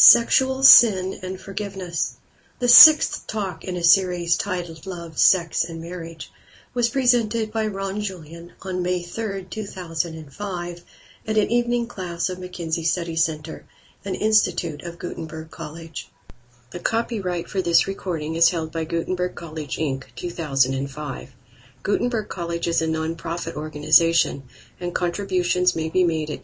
Sexual Sin and Forgiveness. The sixth talk in a series titled Love, Sex, and Marriage was presented by Ron Julian on May 3, 2005 at an evening class of McKinsey Study Center, an institute of Gutenberg College. The copyright for this recording is held by Gutenberg College, Inc., 2005. Gutenberg College is a non-profit organization, and contributions may be made at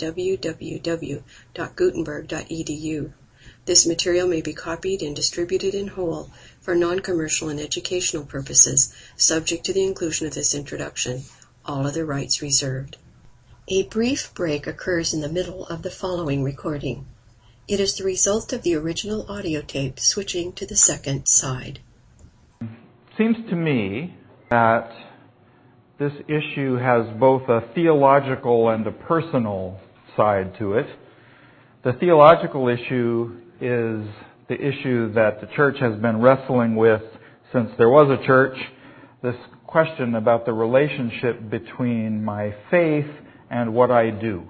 www.gutenberg.edu. This material may be copied and distributed in whole for non-commercial and educational purposes, subject to the inclusion of this introduction. All other rights reserved. A brief break occurs in the middle of the following recording. It is the result of the original audio tape switching to the second side. Seems to me that this issue has both a theological and a personal side to it. The theological issue is the issue that the church has been wrestling with since there was a church, this question about the relationship between my faith and what I do.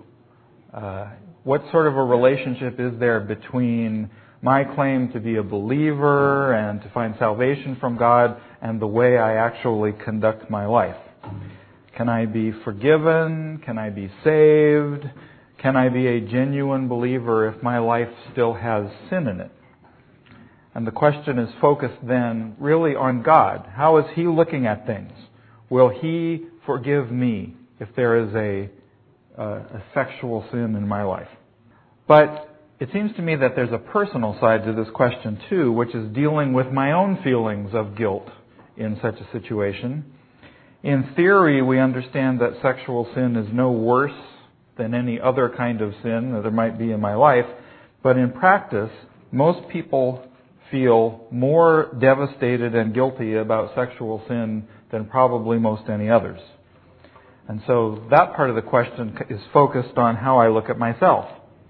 What sort of a relationship is there between my claim to be a believer and to find salvation from God and the way I actually conduct my life? Can I be forgiven? Can I be saved? Can I be a genuine believer if my life still has sin in it? And the question is focused then really on God. How is He looking at things? Will He forgive me if there is a sexual sin in my life? But it seems to me that there's a personal side to this question too, which is dealing with my own feelings of guilt in such a situation. In theory, we understand that sexual sin is no worse than any other kind of sin that there might be in my life. But in practice, most people feel more devastated and guilty about sexual sin than probably most any others. And so that part of the question is focused on how I look at myself.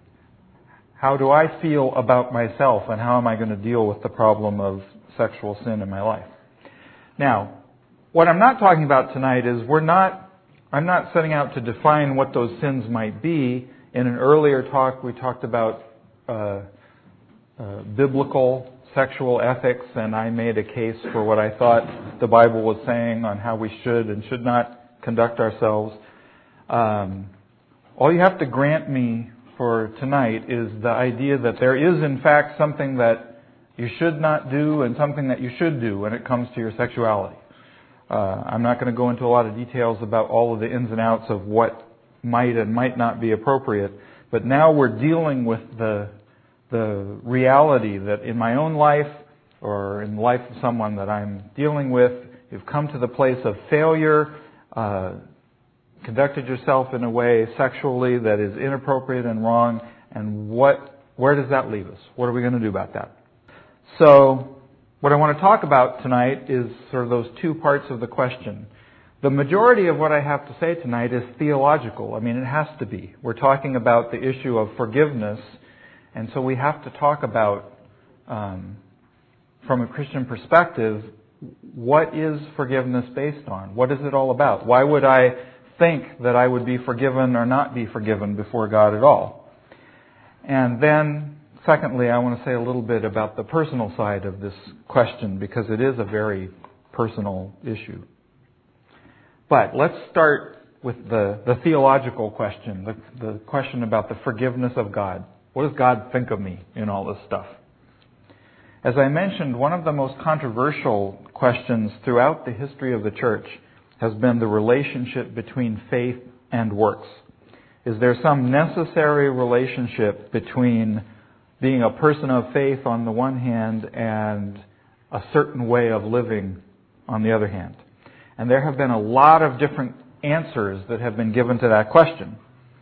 How do I feel about myself, and how am I going to deal with the problem of sexual sin in my life? Now, what I'm not talking about tonight is I'm not setting out to define what those sins might be. In an earlier talk, we talked about biblical sexual ethics, and I made a case for what I thought the Bible was saying on how we should and should not conduct ourselves. All you have to grant me for tonight is the idea that there is, in fact, something that you should not do and something that you should do when it comes to your sexuality. I'm not going to go into a lot of details about all of the ins and outs of what might and might not be appropriate, but now we're dealing with the reality that in my own life or in the life of someone that I'm dealing with, you've come to the place of failure, conducted yourself in a way sexually that is inappropriate and wrong, and where does that leave us? What are we going to do about that? So, what I want to talk about tonight is sort of those two parts of the question. The majority of what I have to say tonight is theological. I mean, it has to be. We're talking about the issue of forgiveness, and so we have to talk about, from a Christian perspective, what is forgiveness based on? What is it all about? Why would I think that I would be forgiven or not be forgiven before God at all? And then, secondly, I want to say a little bit about the personal side of this question, because it is a very personal issue. But let's start with the theological question, the question about the forgiveness of God. What does God think of me in all this stuff? As I mentioned, one of the most controversial questions throughout the history of the church has been the relationship between faith and works. Is there some necessary relationship between being a person of faith on the one hand and a certain way of living on the other hand? And there have been a lot of different answers that have been given to that question.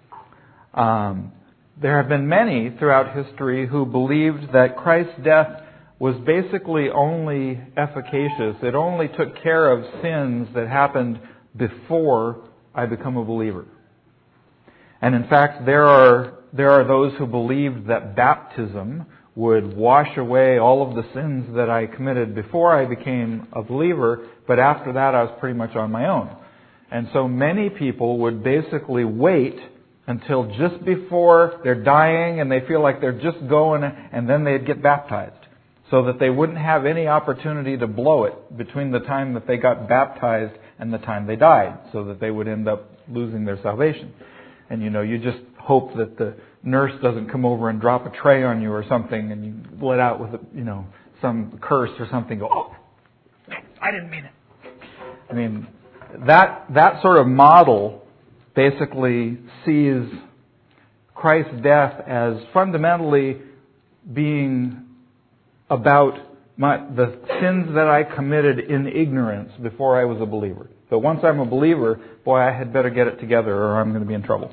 There have been many throughout history who believed that Christ's death was basically only efficacious. It only took care of sins that happened before I become a believer. And in fact, there are those who believed that baptism would wash away all of the sins that I committed before I became a believer, but after that I was pretty much on my own. And so many people would basically wait until just before they're dying and they feel like they're just going, and then they'd get baptized, so that they wouldn't have any opportunity to blow it between the time that they got baptized and the time they died, so that they would end up losing their salvation. And you just hope that the nurse doesn't come over and drop a tray on you or something, and you let out with some curse or something. Go, oh, I didn't mean it. I mean, that sort of model basically sees Christ's death as fundamentally being about the sins that I committed in ignorance before I was a believer. So once I'm a believer, boy, I had better get it together or I'm going to be in trouble.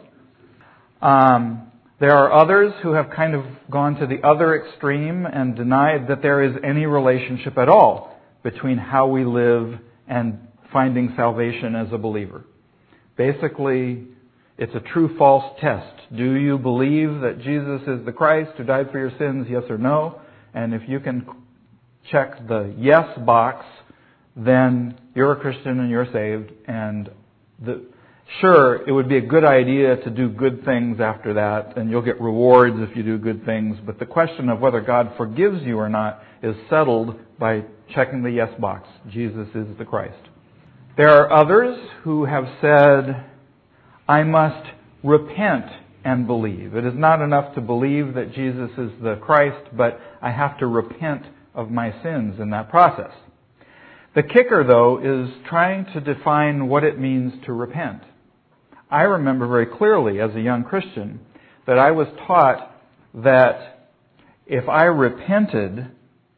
There are others who have kind of gone to the other extreme and denied that there is any relationship at all between how we live and finding salvation as a believer. Basically, it's a true-false test. Do you believe that Jesus is the Christ who died for your sins, yes or no? And if you can check the yes box, then you're a Christian and you're saved. And sure, it would be a good idea to do good things after that, and you'll get rewards if you do good things. But the question of whether God forgives you or not is settled by checking the yes box. Jesus is the Christ. There are others who have said, I must repent and believe. It is not enough to believe that Jesus is the Christ, but I have to repent of my sins in that process. The kicker, though, is trying to define what it means to repent. I remember very clearly as a young Christian that I was taught that if I repented,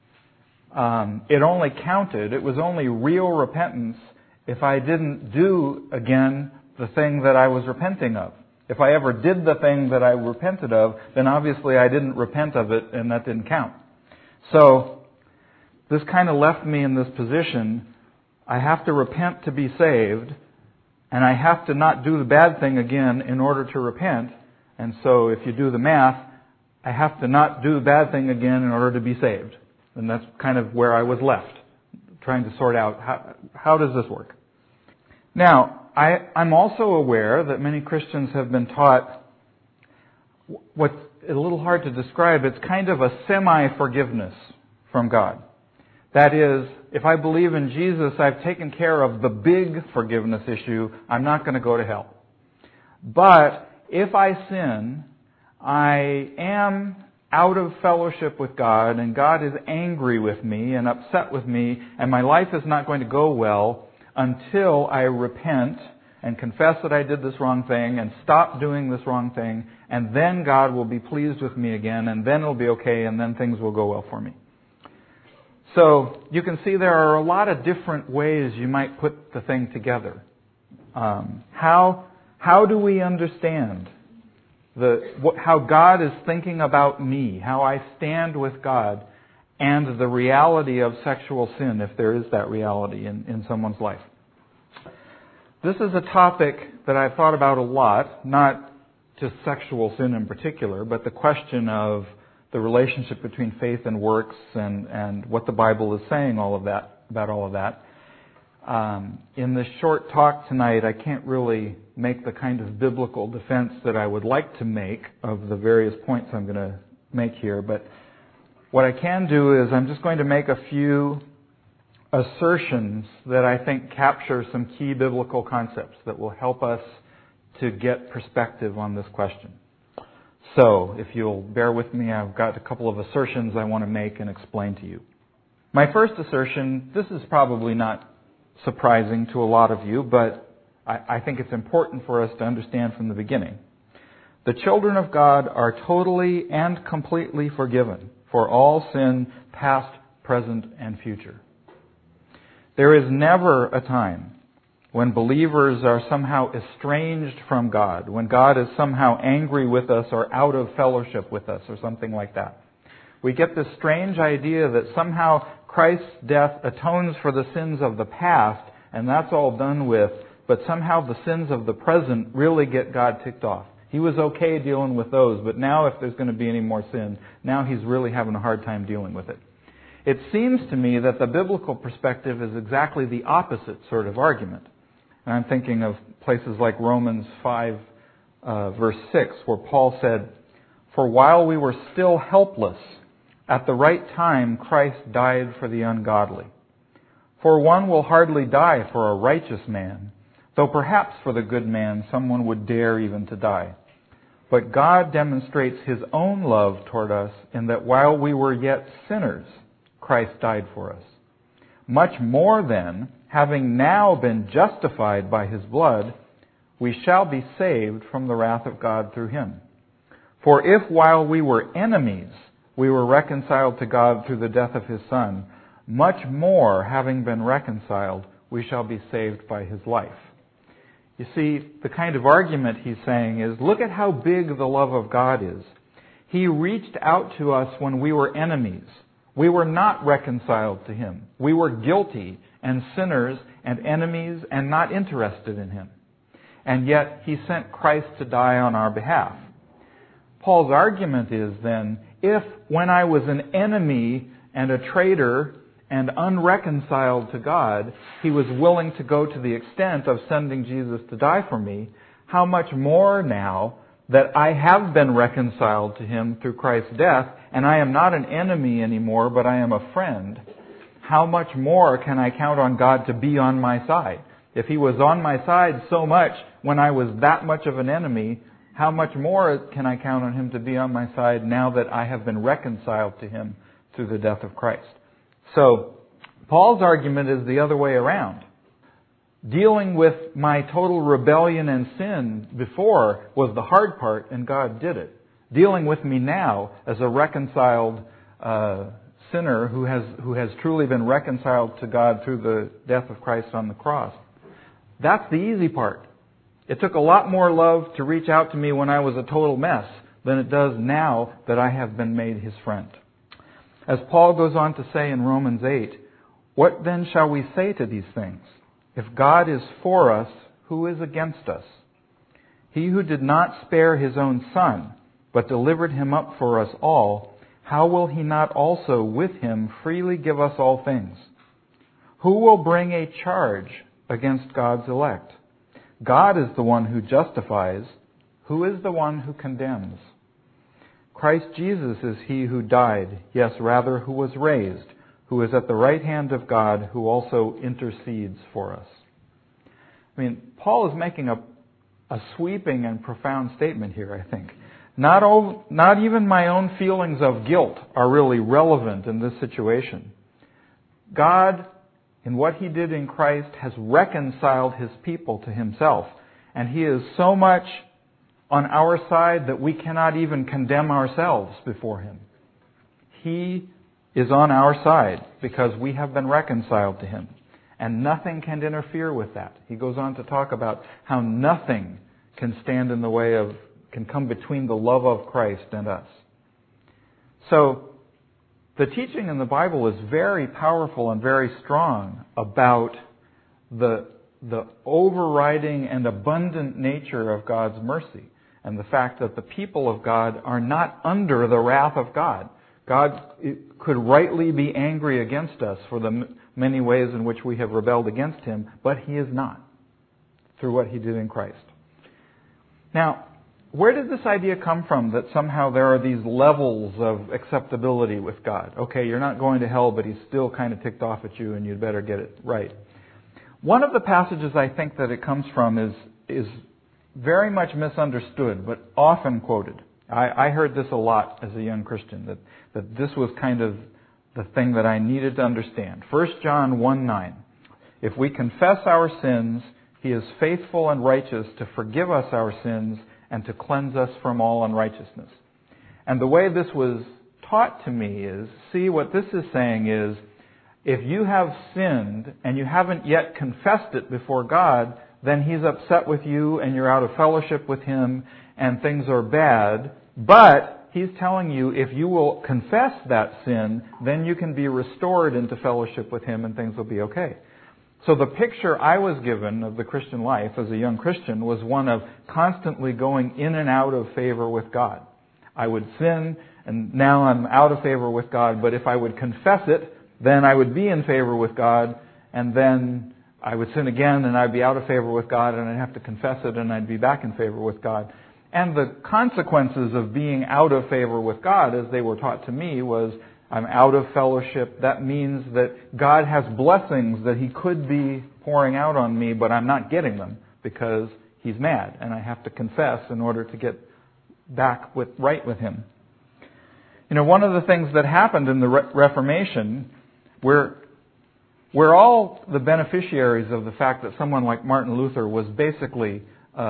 it only counted, it was only real repentance if I didn't do again the thing that I was repenting of. If I ever did the thing that I repented of, then obviously I didn't repent of it and that didn't count. So this kind of left me in this position. I have to repent to be saved, and I have to not do the bad thing again in order to repent. And so if you do the math, I have to not do the bad thing again in order to be saved. And that's kind of where I was left, trying to sort out how does this work. Now, I'm also aware that many Christians have been taught what's a little hard to describe. It's kind of a semi-forgiveness from God. That is, if I believe in Jesus, I've taken care of the big forgiveness issue. I'm not going to go to hell. But if I sin, I am out of fellowship with God, and God is angry with me and upset with me, and my life is not going to go well until I repent and confess that I did this wrong thing and stop doing this wrong thing, and then God will be pleased with me again, and then it'll be okay, and then things will go well for me. So you can see there are a lot of different ways you might put the thing together. How do we understand how God is thinking about me, how I stand with God, and the reality of sexual sin, if there is that reality in someone's life? This is a topic that I've thought about a lot, not just sexual sin in particular, but the question of the relationship between faith and works and what the Bible is saying about all of that. In this short talk tonight, I can't really make the kind of biblical defense that I would like to make of the various points I'm going to make here, but what I can do is I'm just going to make a few assertions that I think capture some key biblical concepts that will help us to get perspective on this question. So, if you'll bear with me, I've got a couple of assertions I want to make and explain to you. My first assertion, this is probably not surprising to a lot of you, but I think it's important for us to understand from the beginning. The children of God are totally and completely forgiven for all sin, past, present, and future. There is never a time when believers are somehow estranged from God, when God is somehow angry with us or out of fellowship with us or something like that. We get this strange idea that somehow Christ's death atones for the sins of the past, and that's all done with, but somehow the sins of the present really get God ticked off. He was okay dealing with those, but now if there's going to be any more sin, now He's really having a hard time dealing with it. It seems to me that the biblical perspective is exactly the opposite sort of argument. And I'm thinking of places like Romans 5, verse 6, where Paul said, "For while we were still helpless, at the right time Christ died for the ungodly. For one will hardly die for a righteous man, though perhaps for the good man someone would dare even to die. But God demonstrates His own love toward us in that while we were yet sinners, Christ died for us. Much more then, having now been justified by His blood, we shall be saved from the wrath of God through Him. For if while we were enemies, we were reconciled to God through the death of His Son, much more, having been reconciled, we shall be saved by His life." You see, the kind of argument he's saying is, look at how big the love of God is. He reached out to us when we were enemies. We were not reconciled to Him. We were guilty and sinners and enemies and not interested in Him. And yet He sent Christ to die on our behalf. Paul's argument is then, if when I was an enemy and a traitor and unreconciled to God, He was willing to go to the extent of sending Jesus to die for me, how much more now that I have been reconciled to Him through Christ's death, and I am not an enemy anymore, but I am a friend, how much more can I count on God to be on my side? If He was on my side so much when I was that much of an enemy, how much more can I count on Him to be on my side now that I have been reconciled to Him through the death of Christ? So, Paul's argument is the other way around. Dealing with my total rebellion and sin before was the hard part, and God did it. Dealing with me now as a reconciled sinner who has truly been reconciled to God through the death of Christ on the cross, that's the easy part. It took a lot more love to reach out to me when I was a total mess than it does now that I have been made His friend. As Paul goes on to say in Romans 8, "What then shall we say to these things? If God is for us, who is against us? He who did not spare His own Son, but delivered Him up for us all, how will He not also with Him freely give us all things? Who will bring a charge against God's elect? God is the one who justifies. Who is the one who condemns? Christ Jesus is He who died, yes, rather, who was raised, who is at the right hand of God, who also intercedes for us." I mean, Paul is making a sweeping and profound statement here, I think. Not even my own feelings of guilt are really relevant in this situation. God, in what He did in Christ, has reconciled His people to Himself, and He is so much on our side that we cannot even condemn ourselves before Him. He is on our side because we have been reconciled to Him. And nothing can interfere with that. He goes on to talk about how nothing can stand in the way of, can come between the love of Christ and us. So, the teaching in the Bible is very powerful and very strong about the overriding and abundant nature of God's mercy, and the fact that the people of God are not under the wrath of God. God could rightly be angry against us for the many ways in which we have rebelled against Him, but He is not, through what He did in Christ. Now, where did this idea come from that somehow there are these levels of acceptability with God? Okay, you're not going to hell, but He's still kind of ticked off at you and you'd better get it right. One of the passages I think that it comes from is very much misunderstood, but often quoted. I heard this a lot as a young Christian, that this was kind of the thing that I needed to understand. 1 John 1:9. If we confess our sins, He is faithful and righteous to forgive us our sins and to cleanse us from all unrighteousness. And the way this was taught to me is, see, what this is saying is, if you have sinned and you haven't yet confessed it before God, then He's upset with you and you're out of fellowship with Him and things are bad. But He's telling you, if you will confess that sin, then you can be restored into fellowship with Him and things will be okay. So the picture I was given of the Christian life as a young Christian was one of constantly going in and out of favor with God. I would sin, and now I'm out of favor with God, but if I would confess it, then I would be in favor with God, and then I would sin again, and I'd be out of favor with God, and I'd have to confess it, and I'd be back in favor with God. And the consequences of being out of favor with God, as they were taught to me, was I'm out of fellowship. That means that God has blessings that He could be pouring out on me, but I'm not getting them because He's mad, and I have to confess in order to get back right with Him. You know, one of the things that happened in the Reformation, we're all the beneficiaries of the fact that someone like Martin Luther was basically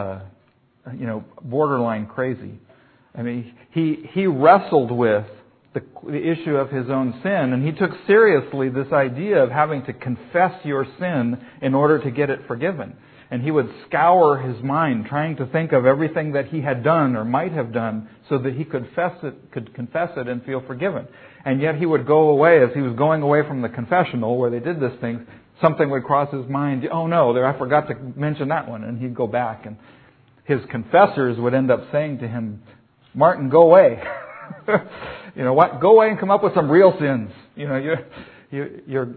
borderline crazy. I mean, he wrestled with the issue of his own sin, and he took seriously this idea of having to confess your sin in order to get it forgiven. And he would scour his mind, trying to think of everything that he had done or might have done so that he could confess it and feel forgiven. And yet he would go away, as he was going away from the confessional where they did this thing, something would cross his mind, oh no, I forgot to mention that one, and he'd go back, and his confessors would end up saying to him, Martin, go away. You know what? Go away and come up with some real sins. You know, you're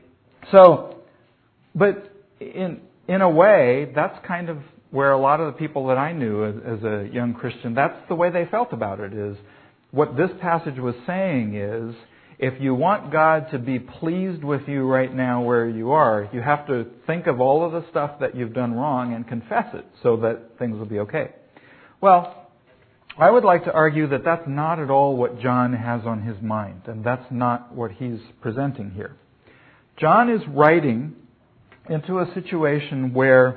so. But in a way, that's kind of where a lot of the people that I knew as a young Christian, that's the way they felt about it. Is what this passage was saying is, if you want God to be pleased with you right now where you are, you have to think of all of the stuff that you've done wrong and confess it so that things will be okay. Well, I would like to argue that that's not at all what John has on his mind, and that's not what he's presenting here. John is writing into a situation where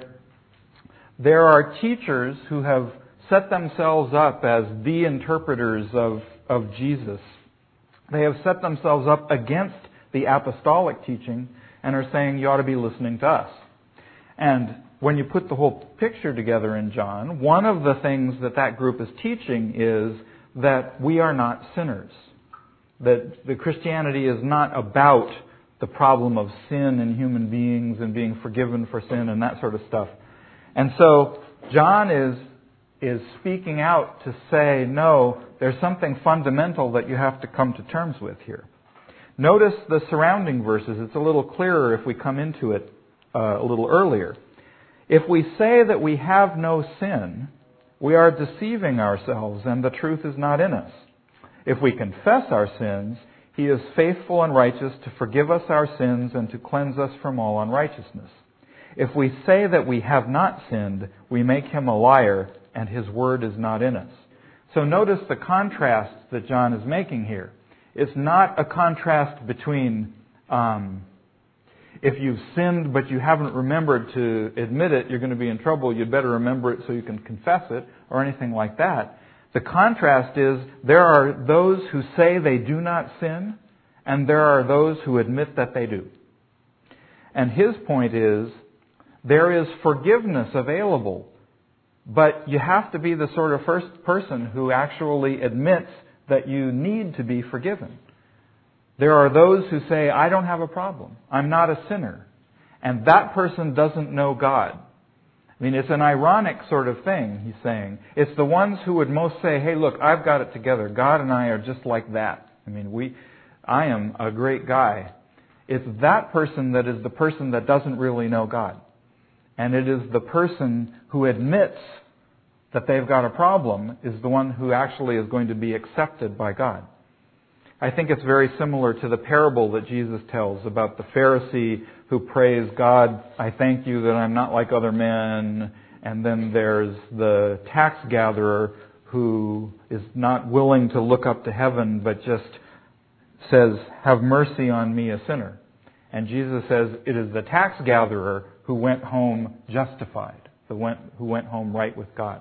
there are teachers who have set themselves up as the interpreters of Jesus. They have set themselves up against the apostolic teaching and are saying, you ought to be listening to us. And when you put the whole picture together in John, one of the things that group is teaching is that we are not sinners. That the Christianity is not about the problem of sin in human beings and being forgiven for sin and that sort of stuff. And so John is speaking out to say, no, there's something fundamental that you have to come to terms with here. Notice the surrounding verses. It's a little clearer if we come into it a little earlier. If we say that we have no sin, we are deceiving ourselves and the truth is not in us. If we confess our sins, He is faithful and righteous to forgive us our sins and to cleanse us from all unrighteousness. If we say that we have not sinned, we make Him a liar and His word is not in us. So notice the contrast that John is making here. It's not a contrast between if you've sinned but you haven't remembered to admit it, you're going to be in trouble, you'd better remember it so you can confess it, or anything like that. The contrast is there are those who say they do not sin, and there are those who admit that they do. And his point is, there is forgiveness available, but you have to be the sort of first person who actually admits that you need to be forgiven. There are those who say, I don't have a problem. I'm not a sinner. And that person doesn't know God. I mean, it's an ironic sort of thing, he's saying. It's the ones who would most say, hey, look, I've got it together. God and I are just like that. I mean, I am a great guy. It's that person that is the person that doesn't really know God. And it is the person who admits that they've got a problem is the one who actually is going to be accepted by God. I think it's very similar to the parable that Jesus tells about the Pharisee who prays, God, I thank you that I'm not like other men. And then there's the tax gatherer who is not willing to look up to heaven but just says, have mercy on me, a sinner. And Jesus says it is the tax gatherer who went home justified, who went home right with God.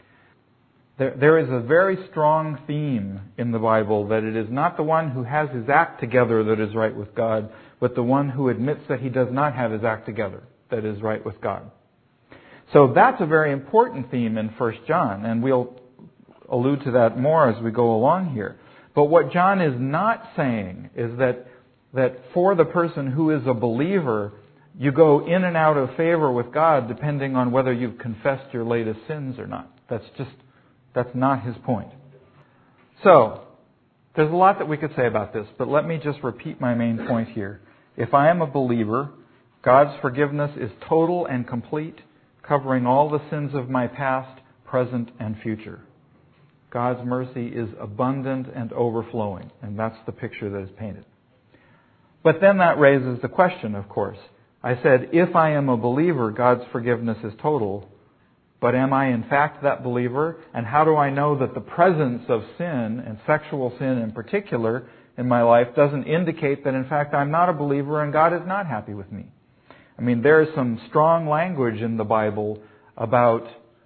There is a very strong theme in the Bible that it is not the one who has his act together that is right with God, but the one who admits that he does not have his act together that is right with God. So that's a very important theme in 1 John, and we'll allude to that more as we go along here. But what John is not saying is that for the person who is a believer, you go in and out of favor with God depending on whether you've confessed your latest sins or not. That's not his point. So, there's a lot that we could say about this, but let me just repeat my main point here. If I am a believer, God's forgiveness is total and complete, covering all the sins of my past, present and future. God's mercy is abundant and overflowing, and that's the picture that is painted. But then that raises the question, of course. I said, if I am a believer, God's forgiveness is total. But am I in fact that believer? And how do I know that the presence of sin, and sexual sin in particular, in my life doesn't indicate that in fact I'm not a believer and God is not happy with me? I mean, there is some strong language in the Bible about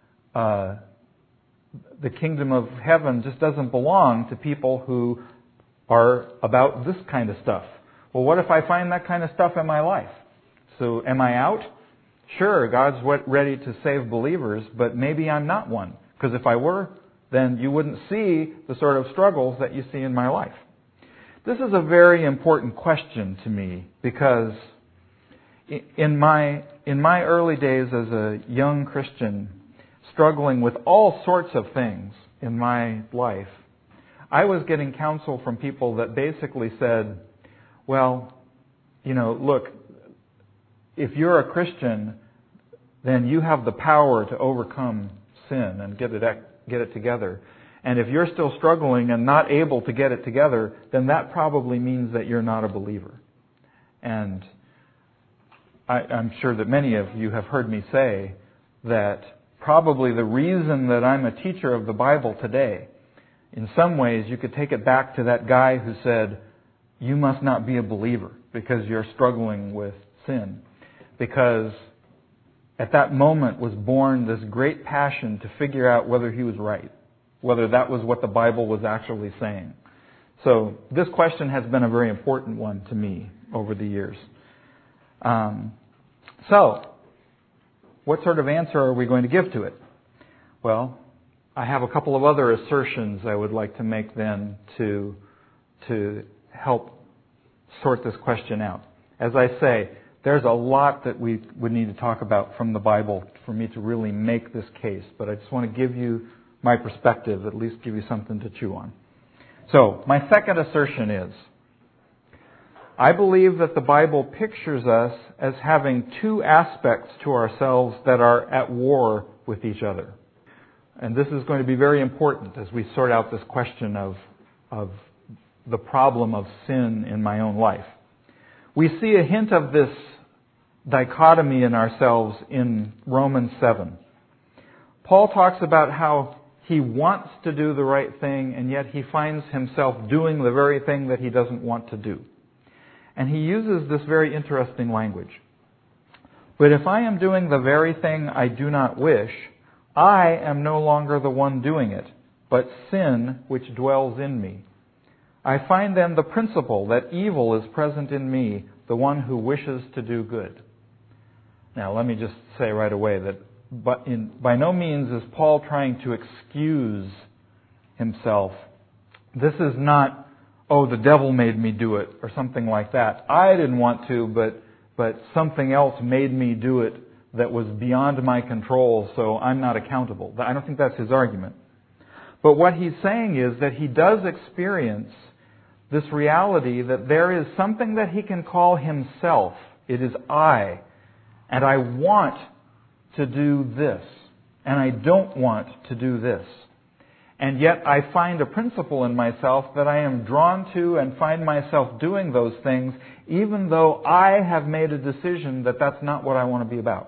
the kingdom of heaven just doesn't belong to people who are about this kind of stuff. Well, what if I find that kind of stuff in my life? So am I out? Sure, God's ready to save believers, but maybe I'm not one. Because if I were, then you wouldn't see the sort of struggles that you see in my life. This is a very important question to me because in my early days as a young Christian, struggling with all sorts of things in my life, I was getting counsel from people that basically said, well, look, if you're a Christian, then you have the power to overcome sin and get it together. And if you're still struggling and not able to get it together, then that probably means that you're not a believer. And I'm sure that many of you have heard me say that probably the reason that I'm a teacher of the Bible today, in some ways you could take it back to that guy who said, you must not be a believer because you're struggling with sin. Because at that moment was born this great passion to figure out whether he was right, whether that was what the Bible was actually saying. So this question has been a very important one to me over the years. So, what sort of answer are we going to give to it? Well, I have a couple of other assertions I would like to make then to help sort this question out. As I say, there's a lot that we would need to talk about from the Bible for me to really make this case, but I just want to give you my perspective, at least give you something to chew on. So, my second assertion is, I believe that the Bible pictures us as having two aspects to ourselves that are at war with each other. And this is going to be very important as we sort out this question of the problem of sin in my own life. We see a hint of this dichotomy in ourselves in Romans 7. Paul talks about how he wants to do the right thing, and yet he finds himself doing the very thing that he doesn't want to do. And he uses this very interesting language. But if I am doing the very thing I do not wish, I am no longer the one doing it, but sin which dwells in me. I find then the principle that evil is present in me, the one who wishes to do good. Now, let me just say right away that by no means is Paul trying to excuse himself. This is not, oh, the devil made me do it, or something like that. I didn't want to, but something else made me do it that was beyond my control, so I'm not accountable. I don't think that's his argument. But what he's saying is that he does experience this reality that there is something that he can call himself. It is I. And I want to do this. And I don't want to do this. And yet I find a principle in myself that I am drawn to and find myself doing those things, even though I have made a decision that that's not what I want to be about.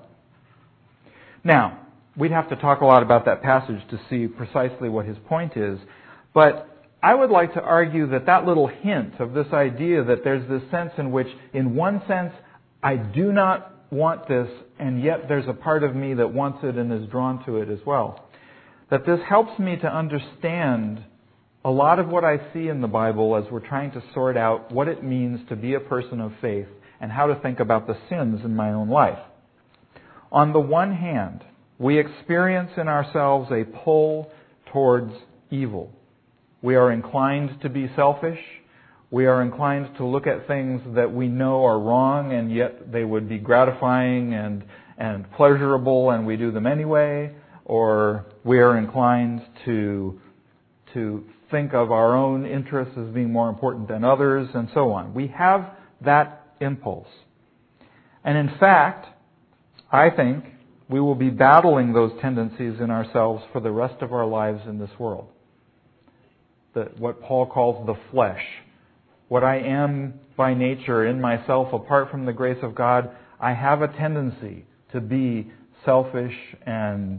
Now, we'd have to talk a lot about that passage to see precisely what his point is, but I would like to argue that that little hint of this idea that there's this sense in which, in one sense, I do not want this, and yet there's a part of me that wants it and is drawn to it as well. That this helps me to understand a lot of what I see in the Bible as we're trying to sort out what it means to be a person of faith and how to think about the sins in my own life. On the one hand, we experience in ourselves a pull towards evil. We are inclined to be selfish. We are inclined to look at things that we know are wrong, and yet they would be gratifying and pleasurable, and we do them anyway. Or we are inclined to think of our own interests as being more important than others, and so on. We have that impulse. And in fact, I think we will be battling those tendencies in ourselves for the rest of our lives in this world. What Paul calls the flesh. What I am by nature in myself, apart from the grace of God, I have a tendency to be selfish and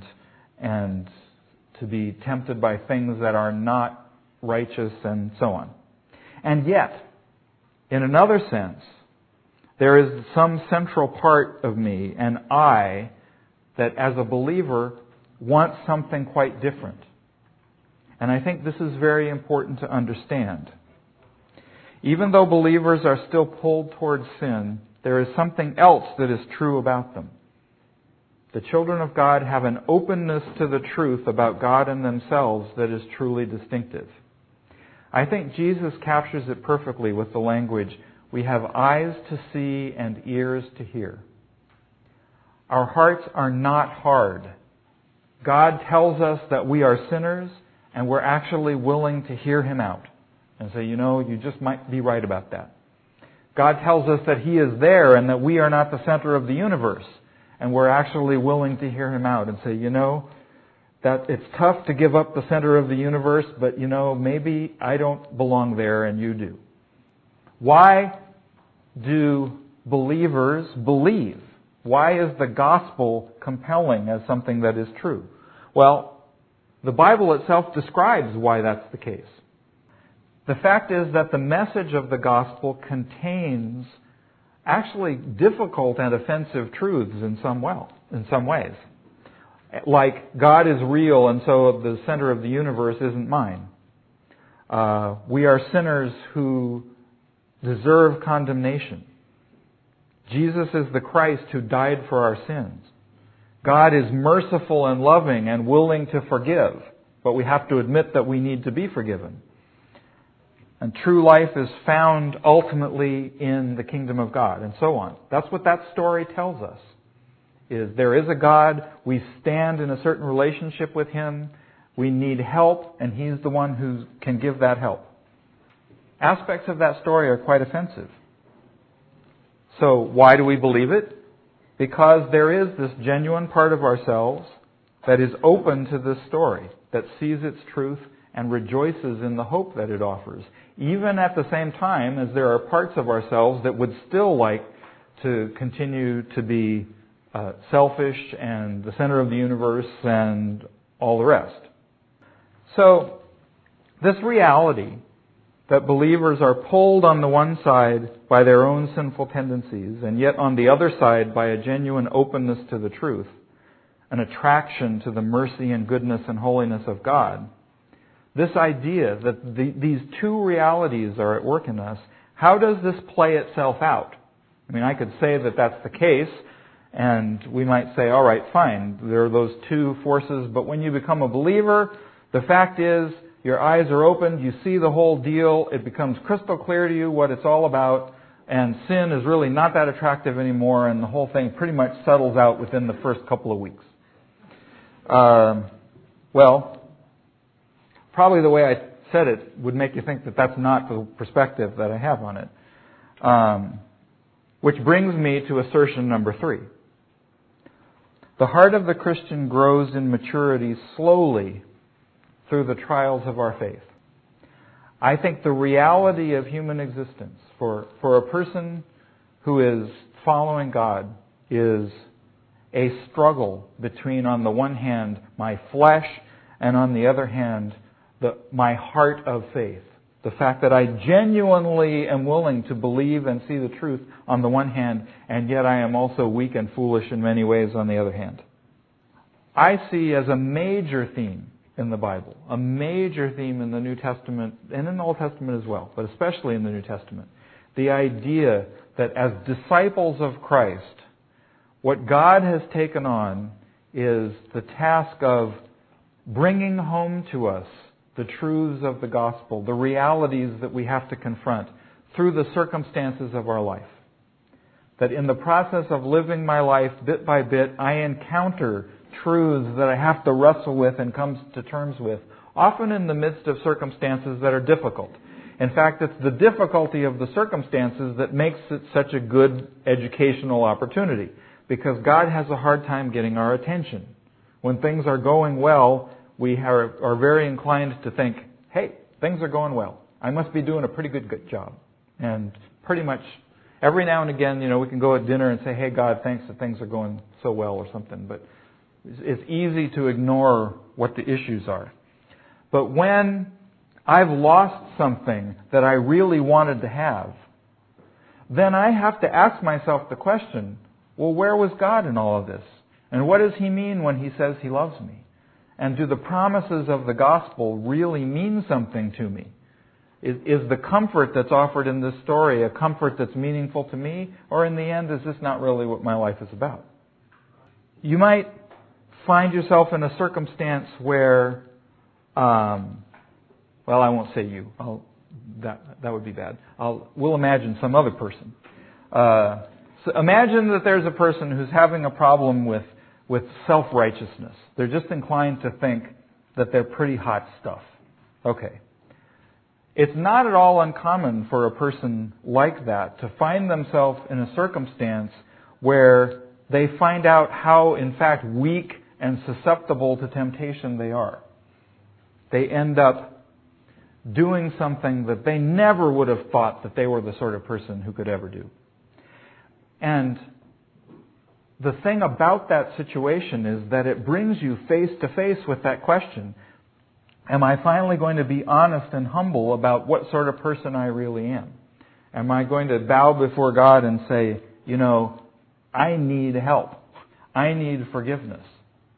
to be tempted by things that are not righteous and so on. And yet, in another sense, there is some central part of me, and I, that as a believer wants something quite different. And I think this is very important to understand. Even though believers are still pulled towards sin, there is something else that is true about them. The children of God have an openness to the truth about God and themselves that is truly distinctive. I think Jesus captures it perfectly with the language, we have eyes to see and ears to hear. Our hearts are not hard. God tells us that we are sinners, and we're actually willing to hear Him out and say, you just might be right about that. God tells us that He is there and that we are not the center of the universe, and we're actually willing to hear Him out and say, that it's tough to give up the center of the universe, but maybe I don't belong there and you do. Why do believers believe? Why is the gospel compelling as something that is true? Well, the Bible itself describes why that's the case. The fact is that the message of the gospel contains actually difficult and offensive truths in some ways. Like, God is real and so the center of the universe isn't mine. We are sinners who deserve condemnation. Jesus is the Christ who died for our sins. God is merciful and loving and willing to forgive, but we have to admit that we need to be forgiven. And true life is found ultimately in the kingdom of God, and so on. That's what that story tells us. There is a God, we stand in a certain relationship with Him, we need help, and He's the one who can give that help. Aspects of that story are quite offensive. So why do we believe it? Because there is this genuine part of ourselves that is open to this story, that sees its truth and rejoices in the hope that it offers, even at the same time as there are parts of ourselves that would still like to continue to be selfish and the center of the universe and all the rest. So, this reality that believers are pulled on the one side by their own sinful tendencies, and yet on the other side by a genuine openness to the truth, an attraction to the mercy and goodness and holiness of God. This idea that these two realities are at work in us, how does this play itself out? I mean, I could say that that's the case, and we might say, all right, fine, there are those two forces, but when you become a believer, the fact is, your eyes are opened, you see the whole deal, it becomes crystal clear to you what it's all about, and sin is really not that attractive anymore, and the whole thing pretty much settles out within the first couple of weeks. Well, probably the way I said it would make you think that that's not the perspective that I have on it. Which brings me to assertion number 3. The heart of the Christian grows in maturity slowly through the trials of our faith. I think the reality of human existence for a person who is following God is a struggle between, on the one hand, my flesh, and on the other hand, my heart of faith. The fact that I genuinely am willing to believe and see the truth on the one hand, and yet I am also weak and foolish in many ways on the other hand. I see as a major theme in the Bible, a major theme in the New Testament and in the Old Testament as well, but especially in the New Testament, the idea that as disciples of Christ, what God has taken on is the task of bringing home to us the truths of the gospel, the realities that we have to confront through the circumstances of our life. That in the process of living my life bit by bit, I encounter truths that I have to wrestle with and come to terms with, often in the midst of circumstances that are difficult. In fact, it's the difficulty of the circumstances that makes it such a good educational opportunity. because God has a hard time getting our attention. When things are going well, we are very inclined to think, hey, things are going well. I must be doing a pretty good job. And pretty much every now and again, we can go at dinner and say, hey, God, thanks that things are going so well or something. But it's easy to ignore what the issues are. But when I've lost something that I really wanted to have, then I have to ask myself the question, well, where was God in all of this? And what does He mean when He says He loves me? And do the promises of the gospel really mean something to me? Is the comfort that's offered in this story a comfort that's meaningful to me? Or in the end, is this not really what my life is about? You might find yourself in a circumstance where, well, I won't say you. That would be bad. We'll imagine some other person. So imagine that there's a person who's having a problem with self-righteousness. They're just inclined to think that they're pretty hot stuff. Okay. It's not at all uncommon for a person like that to find themselves in a circumstance where they find out how, in fact, weak and susceptible to temptation they are. They end up doing something that they never would have thought that they were the sort of person who could ever do. And the thing about that situation is that it brings you face to face with that question. Am I finally going to be honest and humble about what sort of person I really am? Am I going to bow before God and say, I need help. I need forgiveness.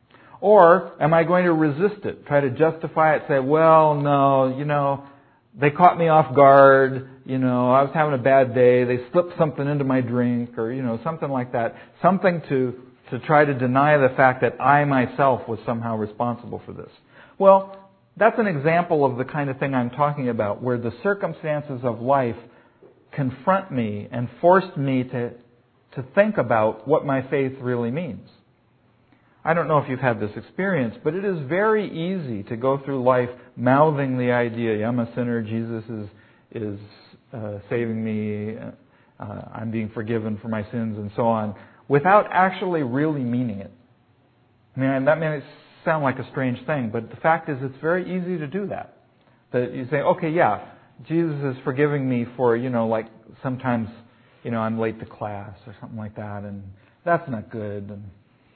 Or am I going to resist it, try to justify it, say, well, no, they caught me off guard, I was having a bad day, they slipped something into my drink, or, something like that. Something to try to deny the fact that I myself was somehow responsible for this. Well, that's an example of the kind of thing I'm talking about, where the circumstances of life confront me and forced me to think about what my faith really means. I don't know if you've had this experience, but it is very easy to go through life mouthing the idea, I'm a sinner, Jesus is saving me, I'm being forgiven for my sins, and so on, without actually really meaning it. That may sound like a strange thing, but the fact is it's very easy to do that. That you say, okay, yeah, Jesus is forgiving me for, like sometimes, I'm late to class or something like that, and that's not good, and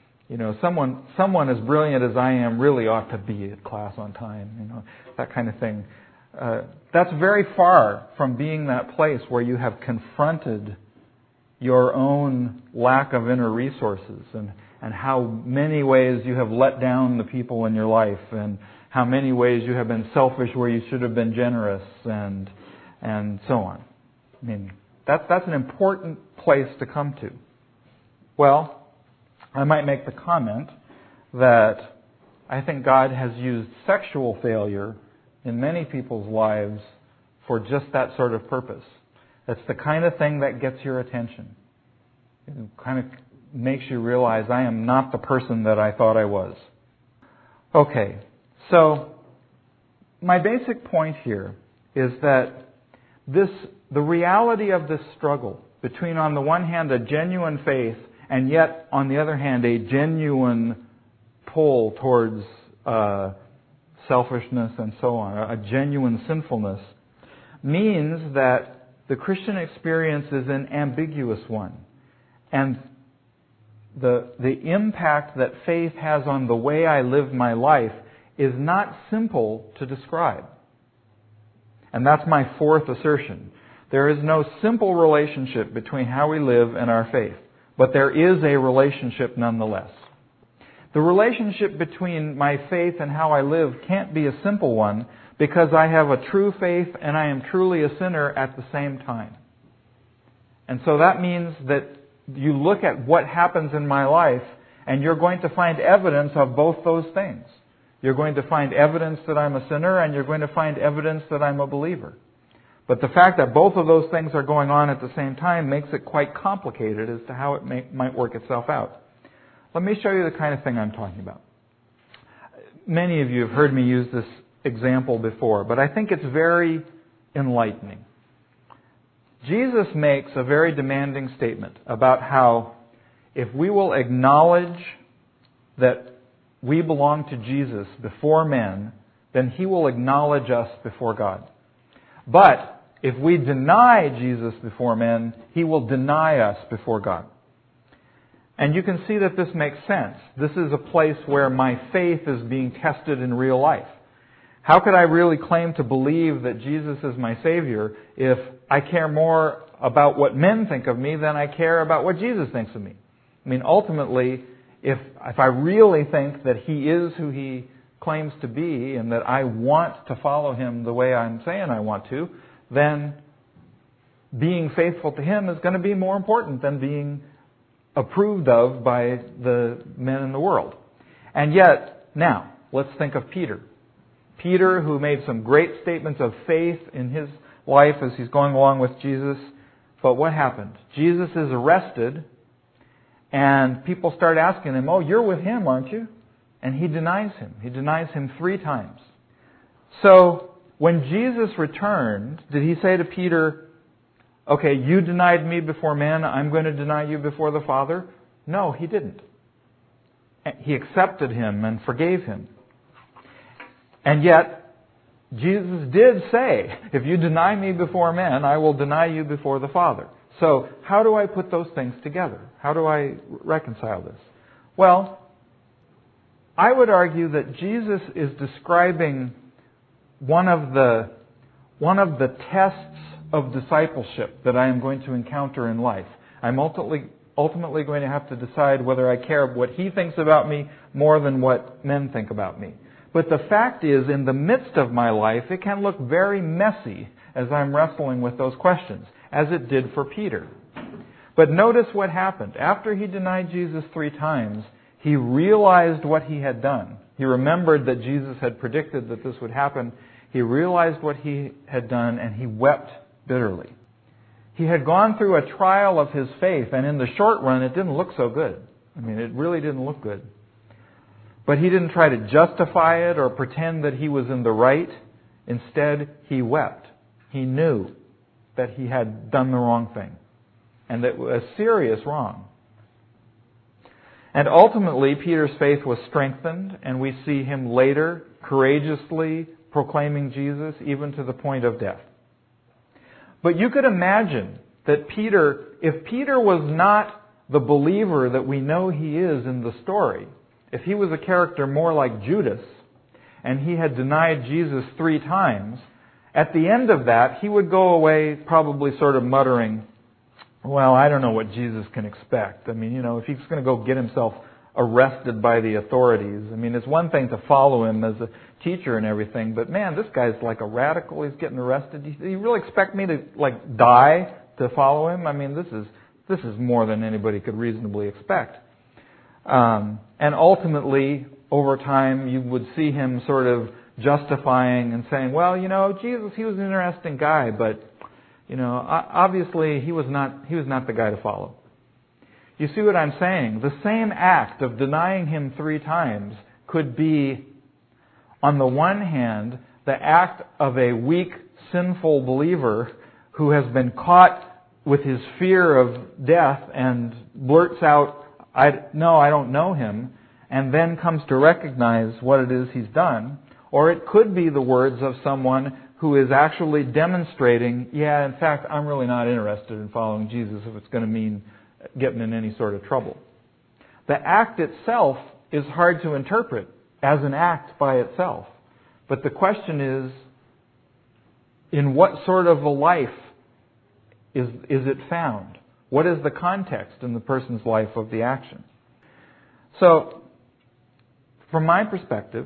someone as brilliant as I am really ought to be at class on time, that kind of thing. That's very far from being that place where you have confronted your own lack of inner resources and how many ways you have let down the people in your life and how many ways you have been selfish where you should have been generous and so on. That's an important place to come to. Well, I might make the comment that I think God has used sexual failure in many people's lives for just that sort of purpose. It's the kind of thing that gets your attention. It kind of makes you realize I am not the person that I thought I was. Okay, so my basic point here is that the reality of this struggle between, on the one hand, a genuine faith and yet, on the other hand, a genuine pull towards selfishness and so on, a genuine sinfulness, means that the Christian experience is an ambiguous one. And the impact that faith has on the way I live my life is not simple to describe. And that's my fourth assertion. There is no simple relationship between how we live and our faith. But there is a relationship nonetheless. The relationship between my faith and how I live can't be a simple one because I have a true faith and I am truly a sinner at the same time. And so that means that you look at what happens in my life and you're going to find evidence of both those things. You're going to find evidence that I'm a sinner and you're going to find evidence that I'm a believer. But the fact that both of those things are going on at the same time makes it quite complicated as to how it might work itself out. Let me show you the kind of thing I'm talking about. Many of you have heard me use this example before, but I think it's very enlightening. Jesus makes a very demanding statement about how if we will acknowledge that we belong to Jesus before men, then He will acknowledge us before God. But if we deny Jesus before men, He will deny us before God. And you can see that this makes sense. This is a place where my faith is being tested in real life. How could I really claim to believe that Jesus is my Savior if I care more about what men think of me than I care about what Jesus thinks of me? I mean, ultimately, if I really think that He is who He claims to be and that I want to follow Him the way I'm saying I want to, then being faithful to Him is going to be more important than being approved of by the men in the world. And yet, now, let's think of Peter. Peter, who made some great statements of faith in his life as he's going along with Jesus. But what happened? Jesus is arrested, and people start asking him, "Oh, you're with Him, aren't you?" And he denies Him. He denies Him 3 times. So, when Jesus returned, did He say to Peter, "Okay, you denied me before men, I'm going to deny you before the Father"? No, He didn't. He accepted him and forgave him. And yet, Jesus did say, "If you deny me before men, I will deny you before the Father." So, how do I put those things together? How do I reconcile this? Well, I would argue that Jesus is describing one of the tests of discipleship that I am going to encounter in life. I'm ultimately going to have to decide whether I care what He thinks about me more than what men think about me. But the fact is, in the midst of my life, it can look very messy as I'm wrestling with those questions, as it did for Peter. But notice what happened. After he denied Jesus 3 times, he realized what he had done. He remembered that Jesus had predicted that this would happen. He realized what he had done, and he wept bitterly. He had gone through a trial of his faith, and in the short run, it didn't look so good. I mean, it really didn't look good. But he didn't try to justify it or pretend that he was in the right. Instead, he wept. He knew that he had done the wrong thing, and that it was a serious wrong. And ultimately, Peter's faith was strengthened, and we see him later courageously proclaiming Jesus, even to the point of death. But you could imagine that if Peter was not the believer that we know he is in the story, if he was a character more like Judas, and he had denied Jesus 3 times, at the end of that, he would go away probably sort of muttering, "Well, I don't know what Jesus can expect. I mean, if he's going to go get himself arrested by the authorities. I mean, it's one thing to follow him as a teacher and everything, but man, this guy's like a radical. He's getting arrested. Do you really expect me to die to follow him? I mean, this is more than anybody could reasonably expect." And ultimately, over time, you would see him sort of justifying and saying, "Well, Jesus, he was an interesting guy, but obviously he was not the guy to follow." You see what I'm saying? The same act of denying Him 3 times could be, on the one hand, the act of a weak, sinful believer who has been caught with his fear of death and blurts out, I don't know Him," and then comes to recognize what it is he's done. Or it could be the words of someone who is actually demonstrating, in fact, I'm really not interested in following Jesus if it's going to mean getting in any sort of trouble. The act itself is hard to interpret as an act by itself. But the question is, in what sort of a life is it found? What is the context in the person's life of the action? So, from my perspective,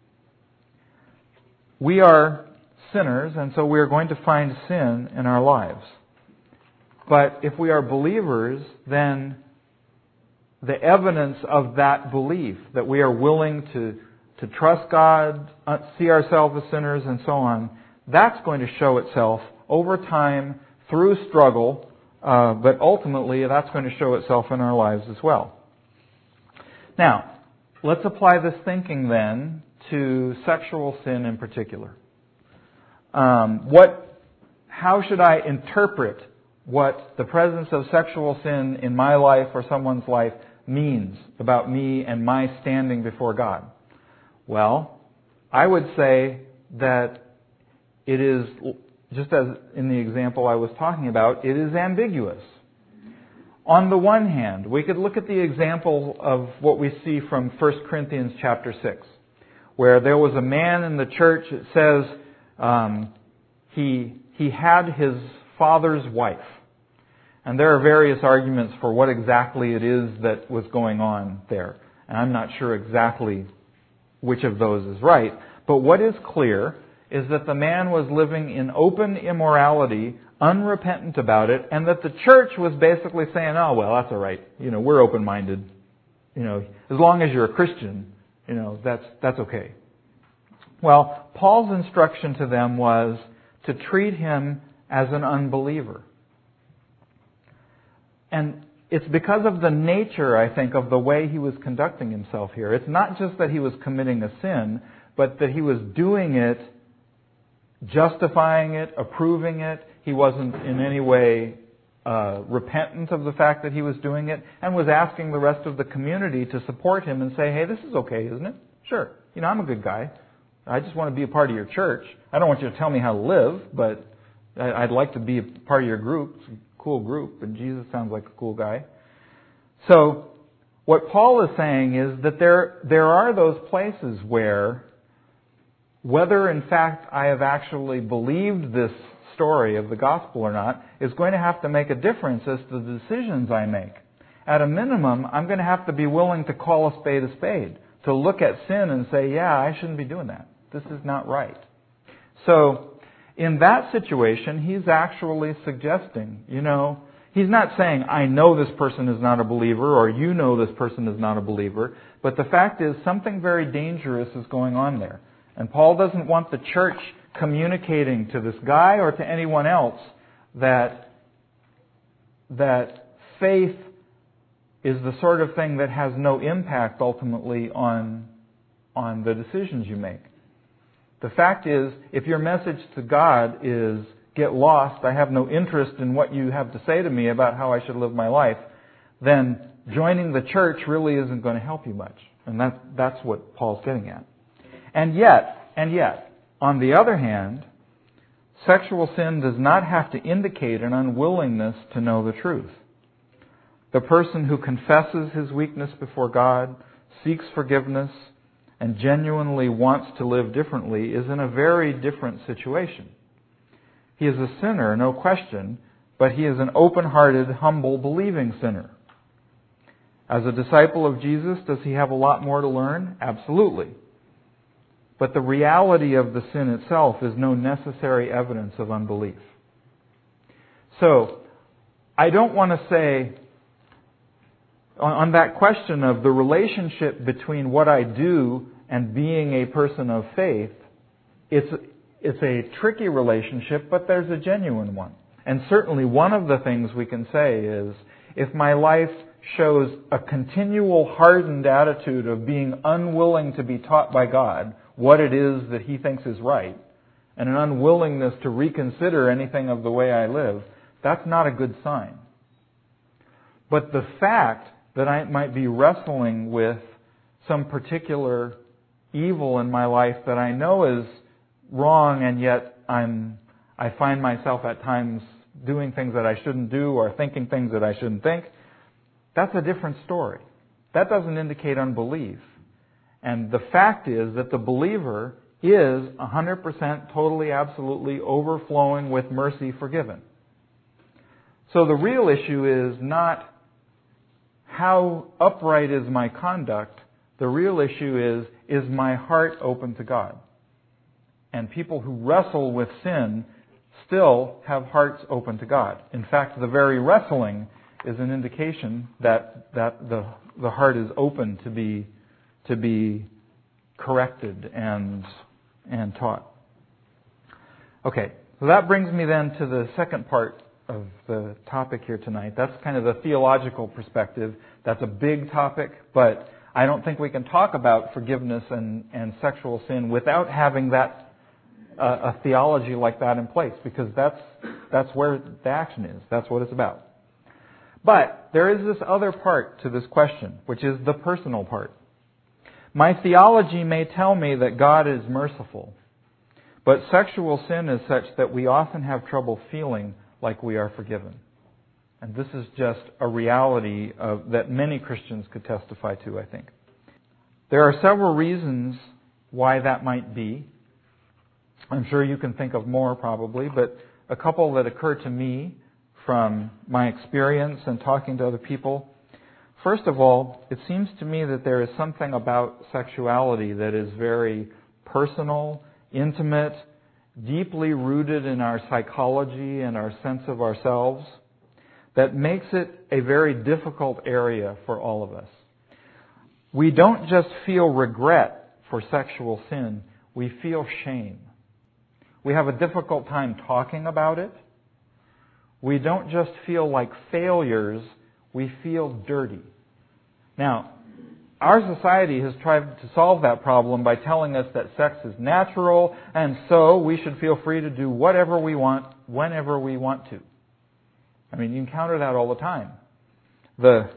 we are sinners, and so we are going to find sin in our lives. But if we are believers, then the evidence of that belief, that we are willing to trust God, see ourselves as sinners, and so on, that's going to show itself over time through struggle, but ultimately that's going to show itself in our lives as well. Now, let's apply this thinking then to sexual sin in particular. How should I interpret what the presence of sexual sin in my life or someone's life means about me and my standing before God? Well, I would say that it is, just as in the example I was talking about, it is ambiguous. On the one hand, we could look at the example of what we see from 1 Corinthians chapter 6, where there was a man in the church, it says, he had his father's wife. And there are various arguments for what exactly it is that was going on there. And I'm not sure exactly which of those is right. But what is clear is that the man was living in open immorality, unrepentant about it, and that the church was basically saying, oh, well, that's all right. We're open-minded. As long as you're a Christian, that's okay. Well, Paul's instruction to them was to treat him as an unbeliever. And it's because of the nature, I think, of the way he was conducting himself here. It's not just that he was committing a sin, but that he was doing it, justifying it, approving it. He wasn't in any way repentant of the fact that he was doing it, and was asking the rest of the community to support him and say, hey, this is okay, isn't it? Sure. I'm a good guy. I just want to be a part of your church. I don't want you to tell me how to live, but I'd like to be a part of your group. It's a cool group, and Jesus sounds like a cool guy. So what Paul is saying is that there are those places where, whether in fact I have actually believed this story of the gospel or not, is going to have to make a difference as to the decisions I make. At a minimum, I'm going to have to be willing to call a spade, to look at sin and say, yeah, I shouldn't be doing that. This is not right. So, in that situation, he's actually suggesting, he's not saying, I know this person is not a believer, or you know this person is not a believer, but the fact is something very dangerous is going on there. And Paul doesn't want the church communicating to this guy or to anyone else that faith is the sort of thing that has no impact ultimately on the decisions you make. The fact is, if your message to God is, get lost, I have no interest in what you have to say to me about how I should live my life, then joining the church really isn't going to help you much. And that's what Paul's getting at. And yet, on the other hand, sexual sin does not have to indicate an unwillingness to know the truth. The person who confesses his weakness before God, seeks forgiveness, and genuinely wants to live differently is in a very different situation. He is a sinner, no question, but he is an open-hearted, humble, believing sinner. As a disciple of Jesus, does he have a lot more to learn? Absolutely. But the reality of the sin itself is no necessary evidence of unbelief. So, I don't want to say, on that question of the relationship between what I do and being a person of faith, it's a tricky relationship, but there's a genuine one. And certainly one of the things we can say is, if my life shows a continual hardened attitude of being unwilling to be taught by God what it is that He thinks is right, and an unwillingness to reconsider anything of the way I live, that's not a good sign. But the fact that I might be wrestling with some particular evil in my life that I know is wrong, and yet I find myself at times doing things that I shouldn't do or thinking things that I shouldn't think, that's a different story. That doesn't indicate unbelief. And the fact is that the believer is 100% totally, absolutely overflowing with mercy forgiven. So the real issue is not how upright is my conduct. The real issue is my heart open to God? And people who wrestle with sin still have hearts open to God. In fact, the very wrestling is an indication that the heart is open to be corrected and taught. Okay, so that brings me then to the second part of the topic here tonight. That's kind of the theological perspective. That's a big topic, but I don't think we can talk about forgiveness and sexual sin without having that a theology like that in place, because that's where the action is. That's what it's about. But there is this other part to this question, which is the personal part. My theology may tell me that God is merciful, but sexual sin is such that we often have trouble feeling like we are forgiven. And this is just a reality that many Christians could testify to, I think. There are several reasons why that might be. I'm sure you can think of more probably, but a couple that occur to me from my experience and talking to other people. First of all, it seems to me that there is something about sexuality that is very personal, intimate, deeply rooted in our psychology and our sense of ourselves, that makes it a very difficult area for all of us. We don't just feel regret for sexual sin, we feel shame. We have a difficult time talking about it. We don't just feel like failures, we feel dirty. Now, our society has tried to solve that problem by telling us that sex is natural, and so we should feel free to do whatever we want, whenever we want to. I mean, you encounter that all the time. The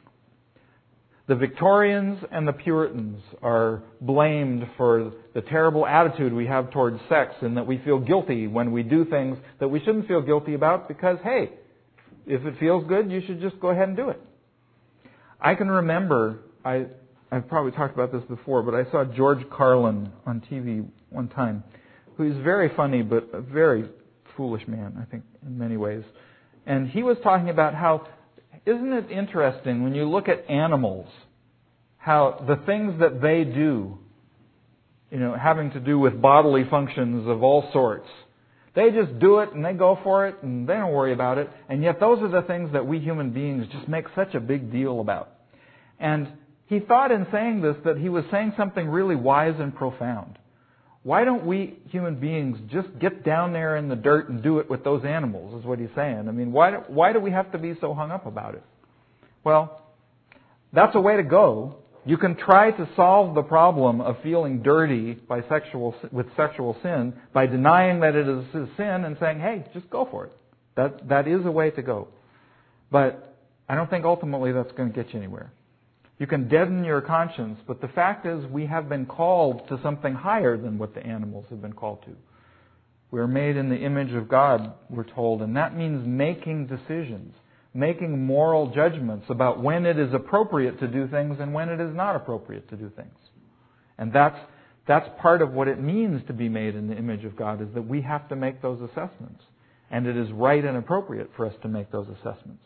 Victorians and the Puritans are blamed for the terrible attitude we have towards sex, and that we feel guilty when we do things that we shouldn't feel guilty about because, hey, if it feels good, you should just go ahead and do it. I can remember, I've probably talked about this before, but I saw George Carlin on TV one time, who is very funny but a very foolish man, I think, in many ways. And he was talking about how, isn't it interesting when you look at animals, how the things that they do, having to do with bodily functions of all sorts, they just do it and they go for it and they don't worry about it. And yet those are the things that we human beings just make such a big deal about. And he thought in saying this that he was saying something really wise and profound. Why don't we human beings just get down there in the dirt and do it with those animals, is what he's saying. I mean, why do we have to be so hung up about it? Well, that's a way to go. You can try to solve the problem of feeling dirty with sexual sin by denying that it is a sin and saying, hey, just go for it. That is a way to go. But I don't think ultimately that's going to get you anywhere. You can deaden your conscience, but the fact is we have been called to something higher than what the animals have been called to. We are made in the image of God, we're told, and that means making decisions, making moral judgments about when it is appropriate to do things and when it is not appropriate to do things. And that's part of what it means to be made in the image of God, is that we have to make those assessments. And it is right and appropriate for us to make those assessments.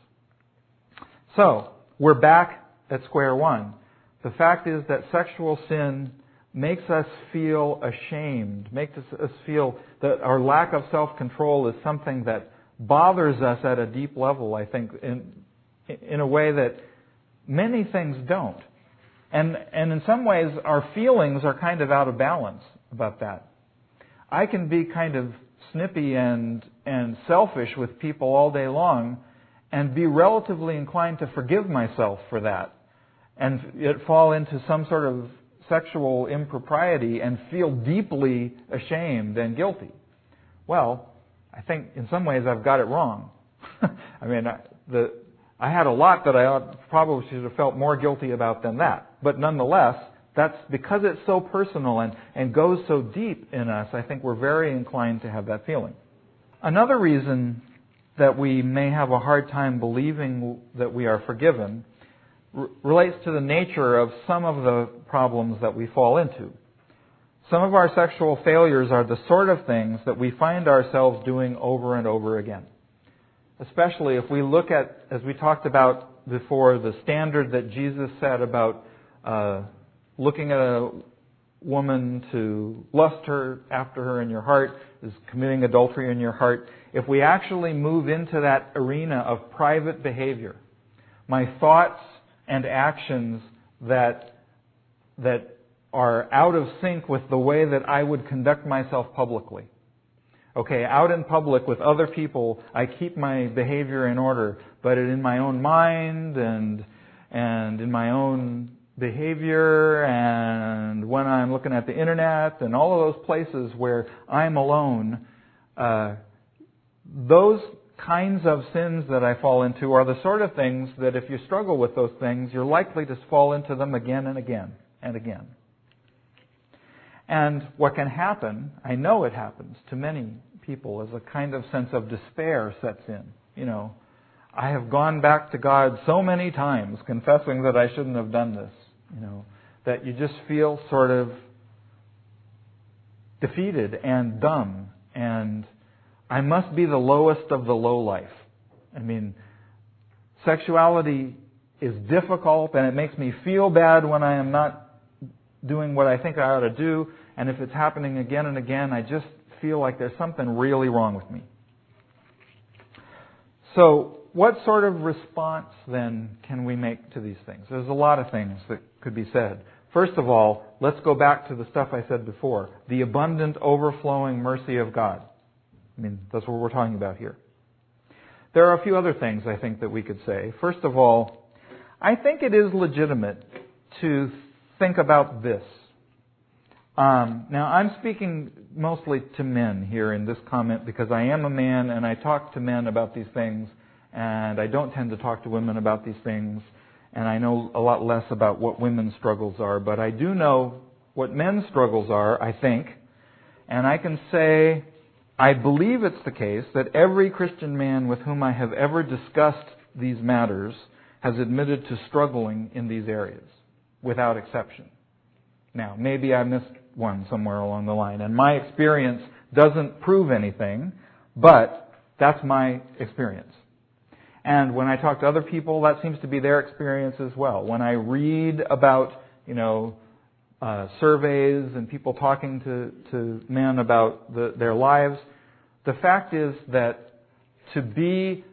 So, we're back at square one. The fact is that sexual sin makes us feel ashamed, makes us feel that our lack of self-control is something that bothers us at a deep level, I think, in a way that many things don't. And in some ways, our feelings are kind of out of balance about that. I can be kind of snippy and selfish with people all day long and be relatively inclined to forgive myself for that, and yet fall into some sort of sexual impropriety and feel deeply ashamed and guilty. Well, I think in some ways I've got it wrong. I mean, I had a lot that I probably should have felt more guilty about than that. But nonetheless, that's because it's so personal and goes so deep in us, I think we're very inclined to have that feeling. Another reason that we may have a hard time believing that we are forgiven relates to the nature of some of the problems that we fall into. Some of our sexual failures are the sort of things that we find ourselves doing over and over again. Especially if we look at, as we talked about before, the standard that Jesus said about looking at a woman to lust after her in your heart is committing adultery in your heart. If we actually move into that arena of private behavior, my thoughts and actions that are out of sync with the way that I would conduct myself publicly. Okay, out in public with other people, I keep my behavior in order, but in my own mind and in my own behavior and when I'm looking at the internet and all of those places where I'm alone, those kinds of sins that I fall into are the sort of things that if you struggle with those things, you're likely to fall into them again and again and again. And what can happen, I know it happens to many people, is a kind of sense of despair sets in. You know, I have gone back to God so many times confessing that I shouldn't have done this, you know, that you just feel sort of defeated and dumb, and I must be the lowest of the low life. I mean, sexuality is difficult and it makes me feel bad when I am not doing what I think I ought to do, and if it's happening again and again, I just feel like there's something really wrong with me. So, what sort of response then can we make to these things? There's a lot of things that could be said. First of all, let's go back to the stuff I said before. The abundant, overflowing mercy of God. I mean, that's what we're talking about here. There are a few other things I think that we could say. First of all, I think it is legitimate to think about this. Now, I'm speaking mostly to men here in this comment because I am a man and I talk to men about these things, and I don't tend to talk to women about these things, and I know a lot less about what women's struggles are, but I do know what men's struggles are, I think, and I can say I believe it's the case that every Christian man with whom I have ever discussed these matters has admitted to struggling in these areas, without exception. Now, maybe I missed one somewhere along the line, and my experience doesn't prove anything, but that's my experience. And when I talk to other people, that seems to be their experience as well. When I read about, surveys and people talking to men about their lives, the fact is that to be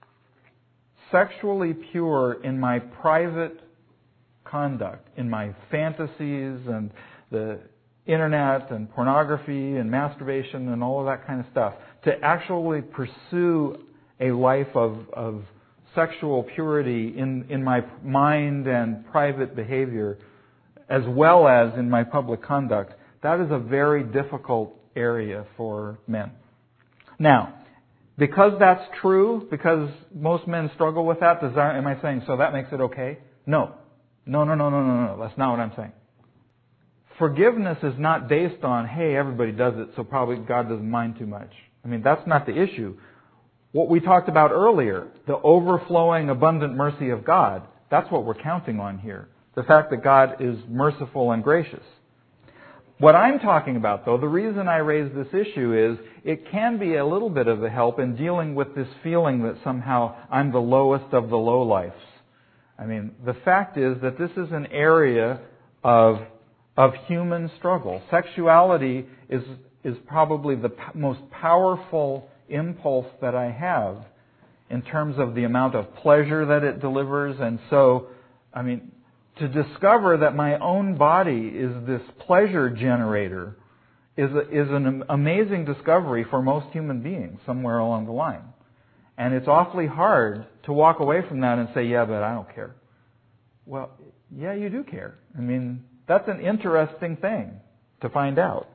sexually pure in my private conduct, in my fantasies and the internet and pornography and masturbation and all of that kind of stuff, to actually pursue a life of sexual purity in my mind and private behavior, as well as in my public conduct, that is a very difficult area for men. Now, because that's true, because most men struggle with that, am I saying, so that makes it okay? No. No. That's not what I'm saying. Forgiveness is not based on, hey, everybody does it, so probably God doesn't mind too much. I mean, that's not the issue. What we talked about earlier, the overflowing, abundant mercy of God, that's what we're counting on here. The fact that God is merciful and gracious. What I'm talking about, though, the reason I raise this issue is it can be a little bit of a help in dealing with this feeling that somehow I'm the lowest of the lowlifes. I mean, the fact is that this is an area of human struggle. Sexuality is probably the most powerful impulse that I have in terms of the amount of pleasure that it delivers. And so, I mean, to discover that my own body is this pleasure generator is an amazing discovery for most human beings somewhere along the line. And it's awfully hard to walk away from that and say, yeah, but I don't care. Well, yeah, you do care. I mean, that's an interesting thing to find out.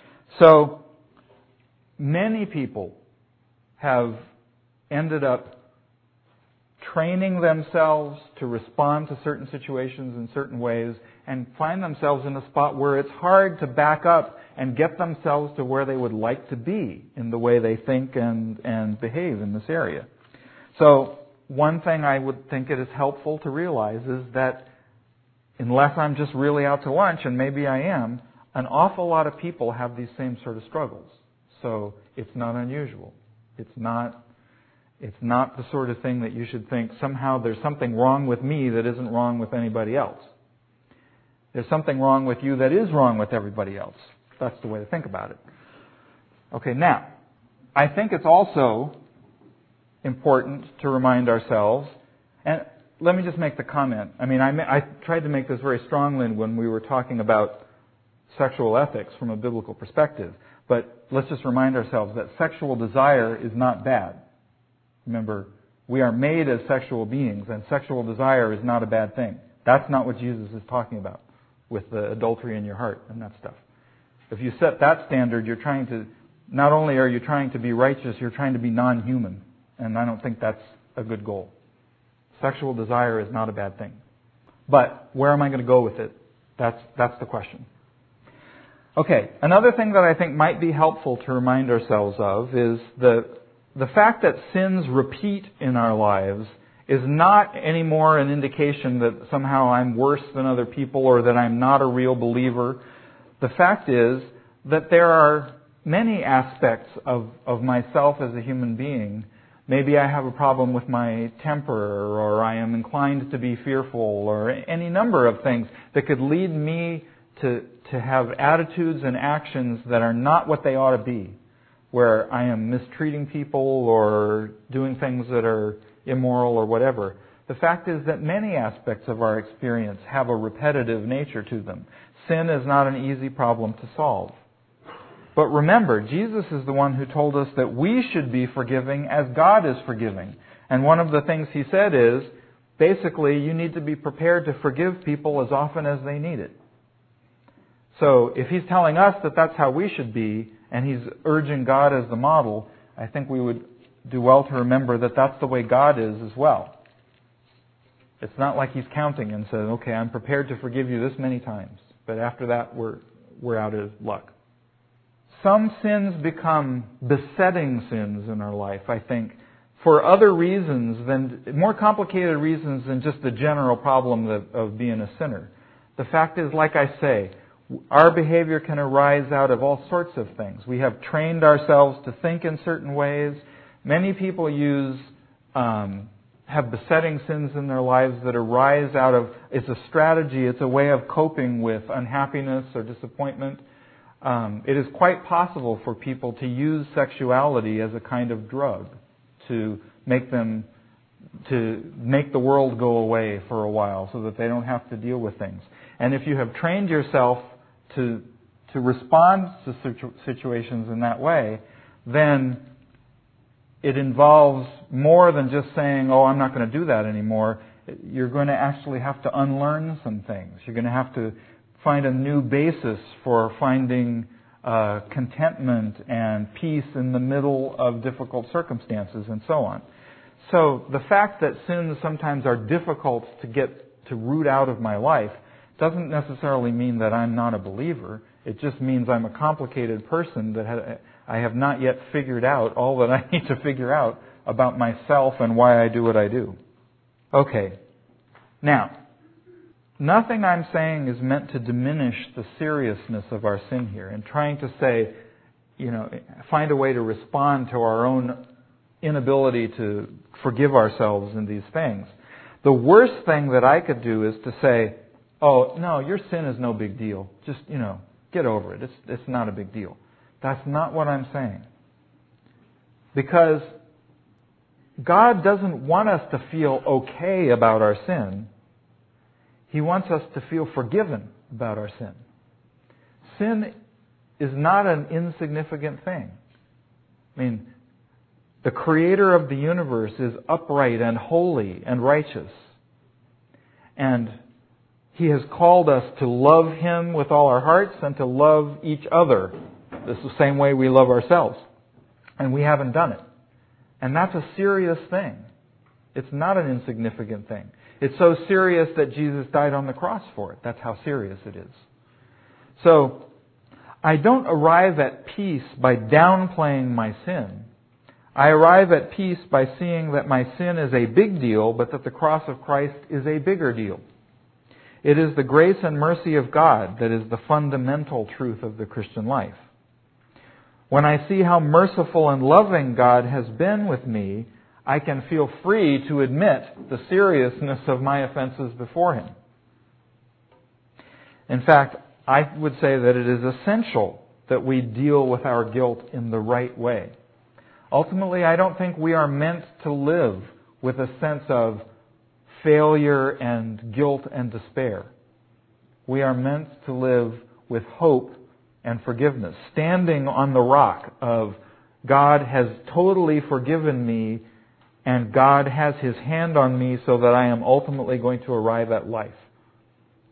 So, many people have ended up training themselves to respond to certain situations in certain ways and find themselves in a spot where it's hard to back up and get themselves to where they would like to be in the way they think and behave in this area. So, one thing I would think it is helpful to realize is that unless I'm just really out to lunch, and maybe I am, an awful lot of people have these same sort of struggles. So it's not unusual. It's not the sort of thing that you should think somehow there's something wrong with me that isn't wrong with anybody else. There's something wrong with you that is wrong with everybody else. That's the way to think about it. Okay, now, I think it's also important to remind ourselves, and let me just make the comment. I mean, I tried to make this very strongly when we were talking about sexual ethics from a biblical perspective, but let's just remind ourselves that sexual desire is not bad. Remember, we are made as sexual beings, and sexual desire is not a bad thing. That's not what Jesus is talking about with the adultery in your heart and that stuff. If you set that standard, you're trying to, not only are you trying to be righteous, you're trying to be non-human. And I don't think that's a good goal. Sexual desire is not a bad thing. But where am I going to go with it? That's the question. Okay, another thing that I think might be helpful to remind ourselves of is the fact that sins repeat in our lives is not anymore an indication that somehow I'm worse than other people or that I'm not a real believer. The fact is that there are many aspects of myself as a human being. Maybe I have a problem with my temper, or I am inclined to be fearful, or any number of things that could lead me to have attitudes and actions that are not what they ought to be, where I am mistreating people or doing things that are immoral or whatever. The fact is that many aspects of our experience have a repetitive nature to them. Sin is not an easy problem to solve. But remember, Jesus is the one who told us that we should be forgiving as God is forgiving. And one of the things He said is, basically, you need to be prepared to forgive people as often as they need it. So if He's telling us that that's how we should be, and He's urging God as the model, I think we would do well to remember that that's the way God is as well. It's not like He's counting and says, okay, I'm prepared to forgive you this many times, but after that we're out of luck. Some sins become besetting sins in our life, I think, for other reasons more complicated reasons than just the general problem of being a sinner. The fact is, like I say, our behavior can arise out of all sorts of things. We have trained ourselves to think in certain ways. Many people have besetting sins in their lives that arise out of, it's a strategy, it's a way of coping with unhappiness or disappointment. It is quite possible for people to use sexuality as a kind of drug to make the world go away for a while so that they don't have to deal with things. And if you have trained yourself to respond to situations in that way, then it involves more than just saying, oh, I'm not going to do that anymore. You're going to actually have to unlearn some things. You're going to have to find a new basis for finding contentment and peace in the middle of difficult circumstances and so on. So the fact that sins sometimes are difficult to root out of my life doesn't necessarily mean that I'm not a believer. It just means I'm a complicated person that I have not yet figured out all that I need to figure out about myself and why I do what I do. Okay. Now, nothing I'm saying is meant to diminish the seriousness of our sin here and trying to say, find a way to respond to our own inability to forgive ourselves in these things. The worst thing that I could do is to say, oh, no, your sin is no big deal. Just, get over it. It's not a big deal. That's not what I'm saying. Because God doesn't want us to feel okay about our sin. He wants us to feel forgiven about our sin. Sin is not an insignificant thing. I mean, the Creator of the universe is upright and holy and righteous. And He has called us to love Him with all our hearts and to love each other the same way we love ourselves. And we haven't done it. And that's a serious thing. It's not an insignificant thing. It's so serious that Jesus died on the cross for it. That's how serious it is. So, I don't arrive at peace by downplaying my sin. I arrive at peace by seeing that my sin is a big deal, but that the cross of Christ is a bigger deal. It is the grace and mercy of God that is the fundamental truth of the Christian life. When I see how merciful and loving God has been with me, I can feel free to admit the seriousness of my offenses before Him. In fact, I would say that it is essential that we deal with our guilt in the right way. Ultimately, I don't think we are meant to live with a sense of failure and guilt and despair. We are meant to live with hope and forgiveness, standing on the rock of God has totally forgiven me and God has His hand on me so that I am ultimately going to arrive at life.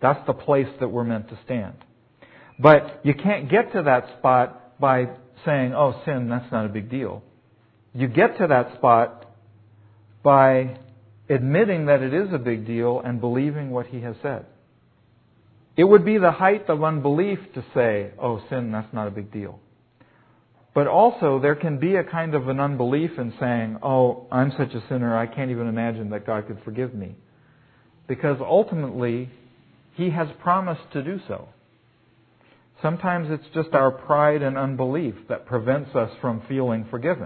That's the place that we're meant to stand. But you can't get to that spot by saying, oh, sin, that's not a big deal. You get to that spot by admitting that it is a big deal and believing what He has said. It would be the height of unbelief to say, oh, sin, that's not a big deal. But also, there can be a kind of an unbelief in saying, oh, I'm such a sinner, I can't even imagine that God could forgive me. Because ultimately, He has promised to do so. Sometimes it's just our pride and unbelief that prevents us from feeling forgiven.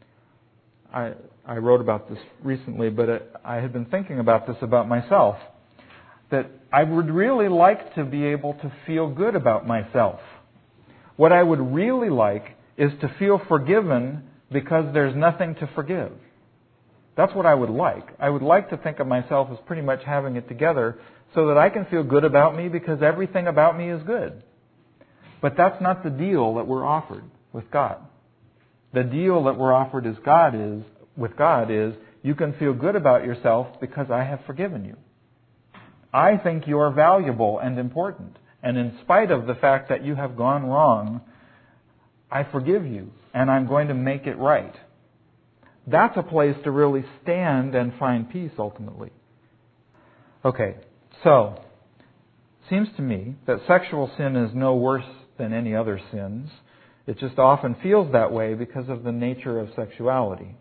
I wrote about this recently, but I had been thinking about this about myself. That I would really like to be able to feel good about myself. What I would really like is to feel forgiven because there's nothing to forgive. That's what I would like. I would like to think of myself as pretty much having it together so that I can feel good about me because everything about me is good. But that's not the deal that we're offered with God. The deal that we're offered with God is you can feel good about yourself because I have forgiven you. I think you are valuable and important. And in spite of the fact that you have gone wrong, I forgive you and I'm going to make it right. That's a place to really stand and find peace ultimately. Okay, so seems to me that sexual sin is no worse than any other sins. It just often feels that way because of the nature of sexuality.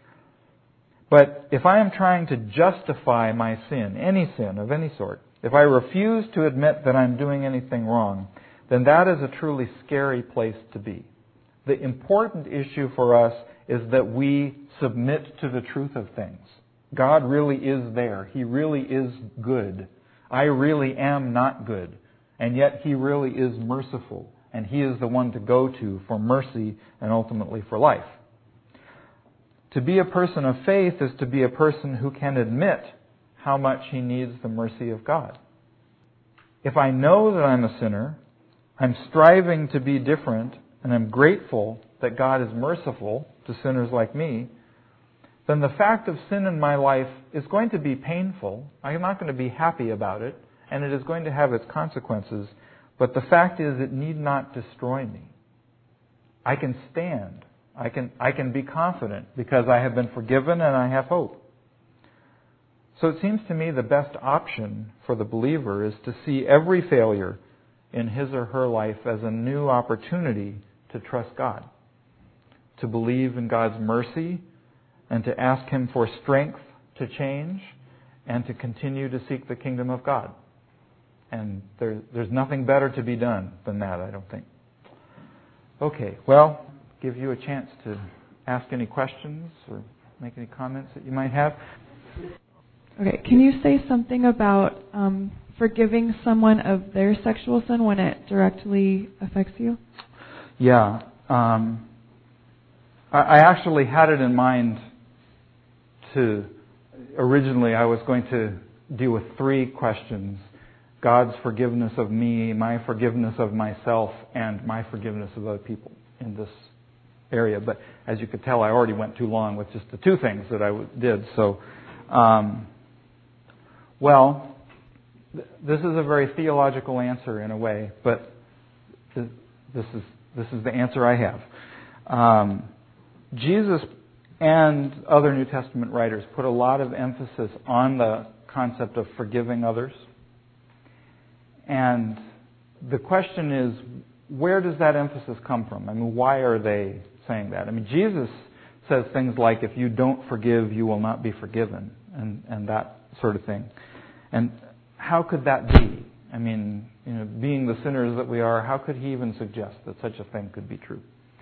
But if I am trying to justify my sin, any sin of any sort, if I refuse to admit that I'm doing anything wrong, then that is a truly scary place to be. The important issue for us is that we submit to the truth of things. God really is there. He really is good. I really am not good. And yet He really is merciful. And He is the one to go to for mercy and ultimately for life. To be a person of faith is to be a person who can admit how much he needs the mercy of God. If I know that I'm a sinner, I'm striving to be different, and I'm grateful that God is merciful to sinners like me, then the fact of sin in my life is going to be painful. I'm not going to be happy about it, and it is going to have its consequences. But the fact is, it need not destroy me. I can stand. I can be confident because I have been forgiven and I have hope. So it seems to me the best option for the believer is to see every failure in his or her life as a new opportunity to trust God, to believe in God's mercy, and to ask Him for strength to change, and to continue to seek the kingdom of God. And there's nothing better to be done than that, I don't think. Okay, well, give you a chance to ask any questions or make any comments that you might have. Okay, can you say something about forgiving someone of their sexual sin when it directly affects you? Yeah. I actually had it in mind originally I was going to deal with 3 questions. God's forgiveness of me, my forgiveness of myself, and my forgiveness of other people in this area. But as you could tell, I already went too long with just the 2 things that I did. So, this is a very theological answer in a way, but this is the answer I have. Jesus and other New Testament writers put a lot of emphasis on the concept of forgiving others. And the question is, where does that emphasis come from? I mean, why are they saying that? I mean, Jesus says things like, if you don't forgive, you will not be forgiven, and that sort of thing. And how could that be? I mean, being the sinners that we are, how could He even suggest that such a thing could be true?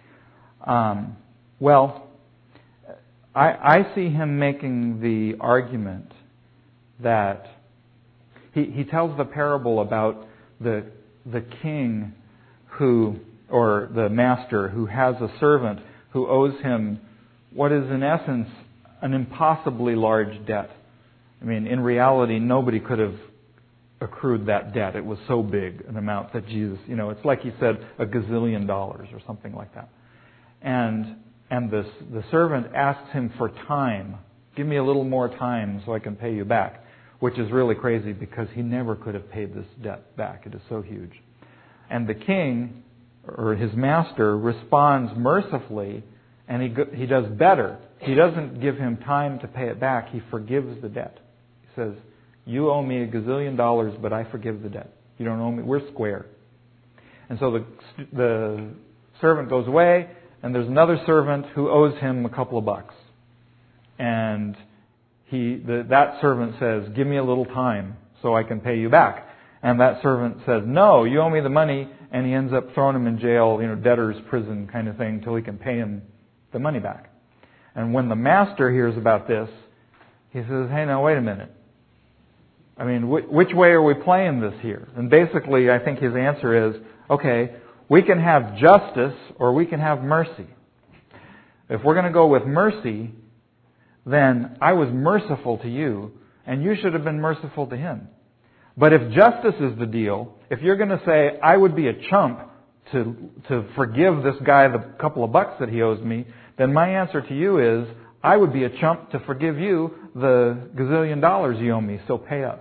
I see Him making the argument that He tells the parable about the king or the master who has a servant who owes him what is in essence an impossibly large debt. I mean, in reality, nobody could have accrued that debt. It was so big an amount that Jesus, it's like He said $1 gazillion or something like that. And the servant asks him for time. Give me a little more time so I can pay you back. which is really crazy because he never could have paid this debt back. It is so huge. And the king, or his master, responds mercifully, and he does better. He doesn't give him time to pay it back. He forgives the debt. He says, you owe me $1 gazillion, but I forgive the debt. You don't owe me. We're square. And so the servant goes away, and there's another servant who owes him a couple of bucks. And that servant says, give me a little time so I can pay you back. And that servant says, no, you owe me the money, and he ends up throwing him in jail, debtor's prison kind of thing, until he can pay him the money back. And when the master hears about this, he says, hey, now wait a minute. I mean, which way are we playing this here? And basically, I think his answer is, okay, we can have justice or we can have mercy. If we're going to go with mercy, then I was merciful to you, and you should have been merciful to him. But if justice is the deal, if you're going to say, I would be a chump to forgive this guy the couple of bucks that he owes me, then my answer to you is, I would be a chump to forgive you the $1 gazillion you owe me, so pay up.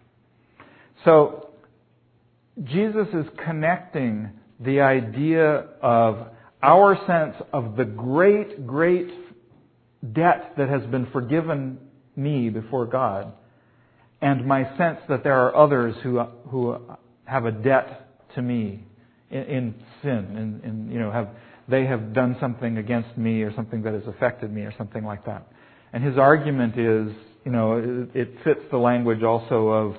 So, Jesus is connecting the idea of our sense of the great, great debt that has been forgiven me before God, and my sense that there are others who have a debt to me in sin, they have done something against me or something that has affected me or something like that. And his argument is, it fits the language also of,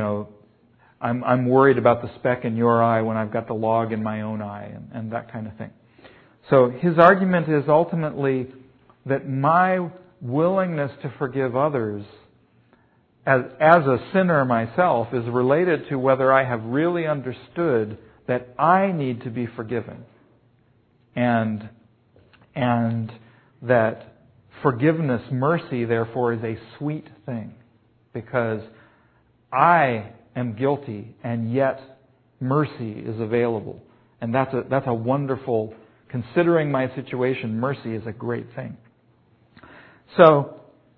I'm worried about the speck in your eye when I've got the log in my own eye, and that kind of thing. So his argument is ultimately that my willingness to forgive others as a sinner myself is related to whether I have really understood that I need to be forgiven. And that forgiveness, mercy, therefore, is a sweet thing. Because I am guilty, and yet mercy is available. And that's a wonderful, considering my situation, mercy is a great thing. So,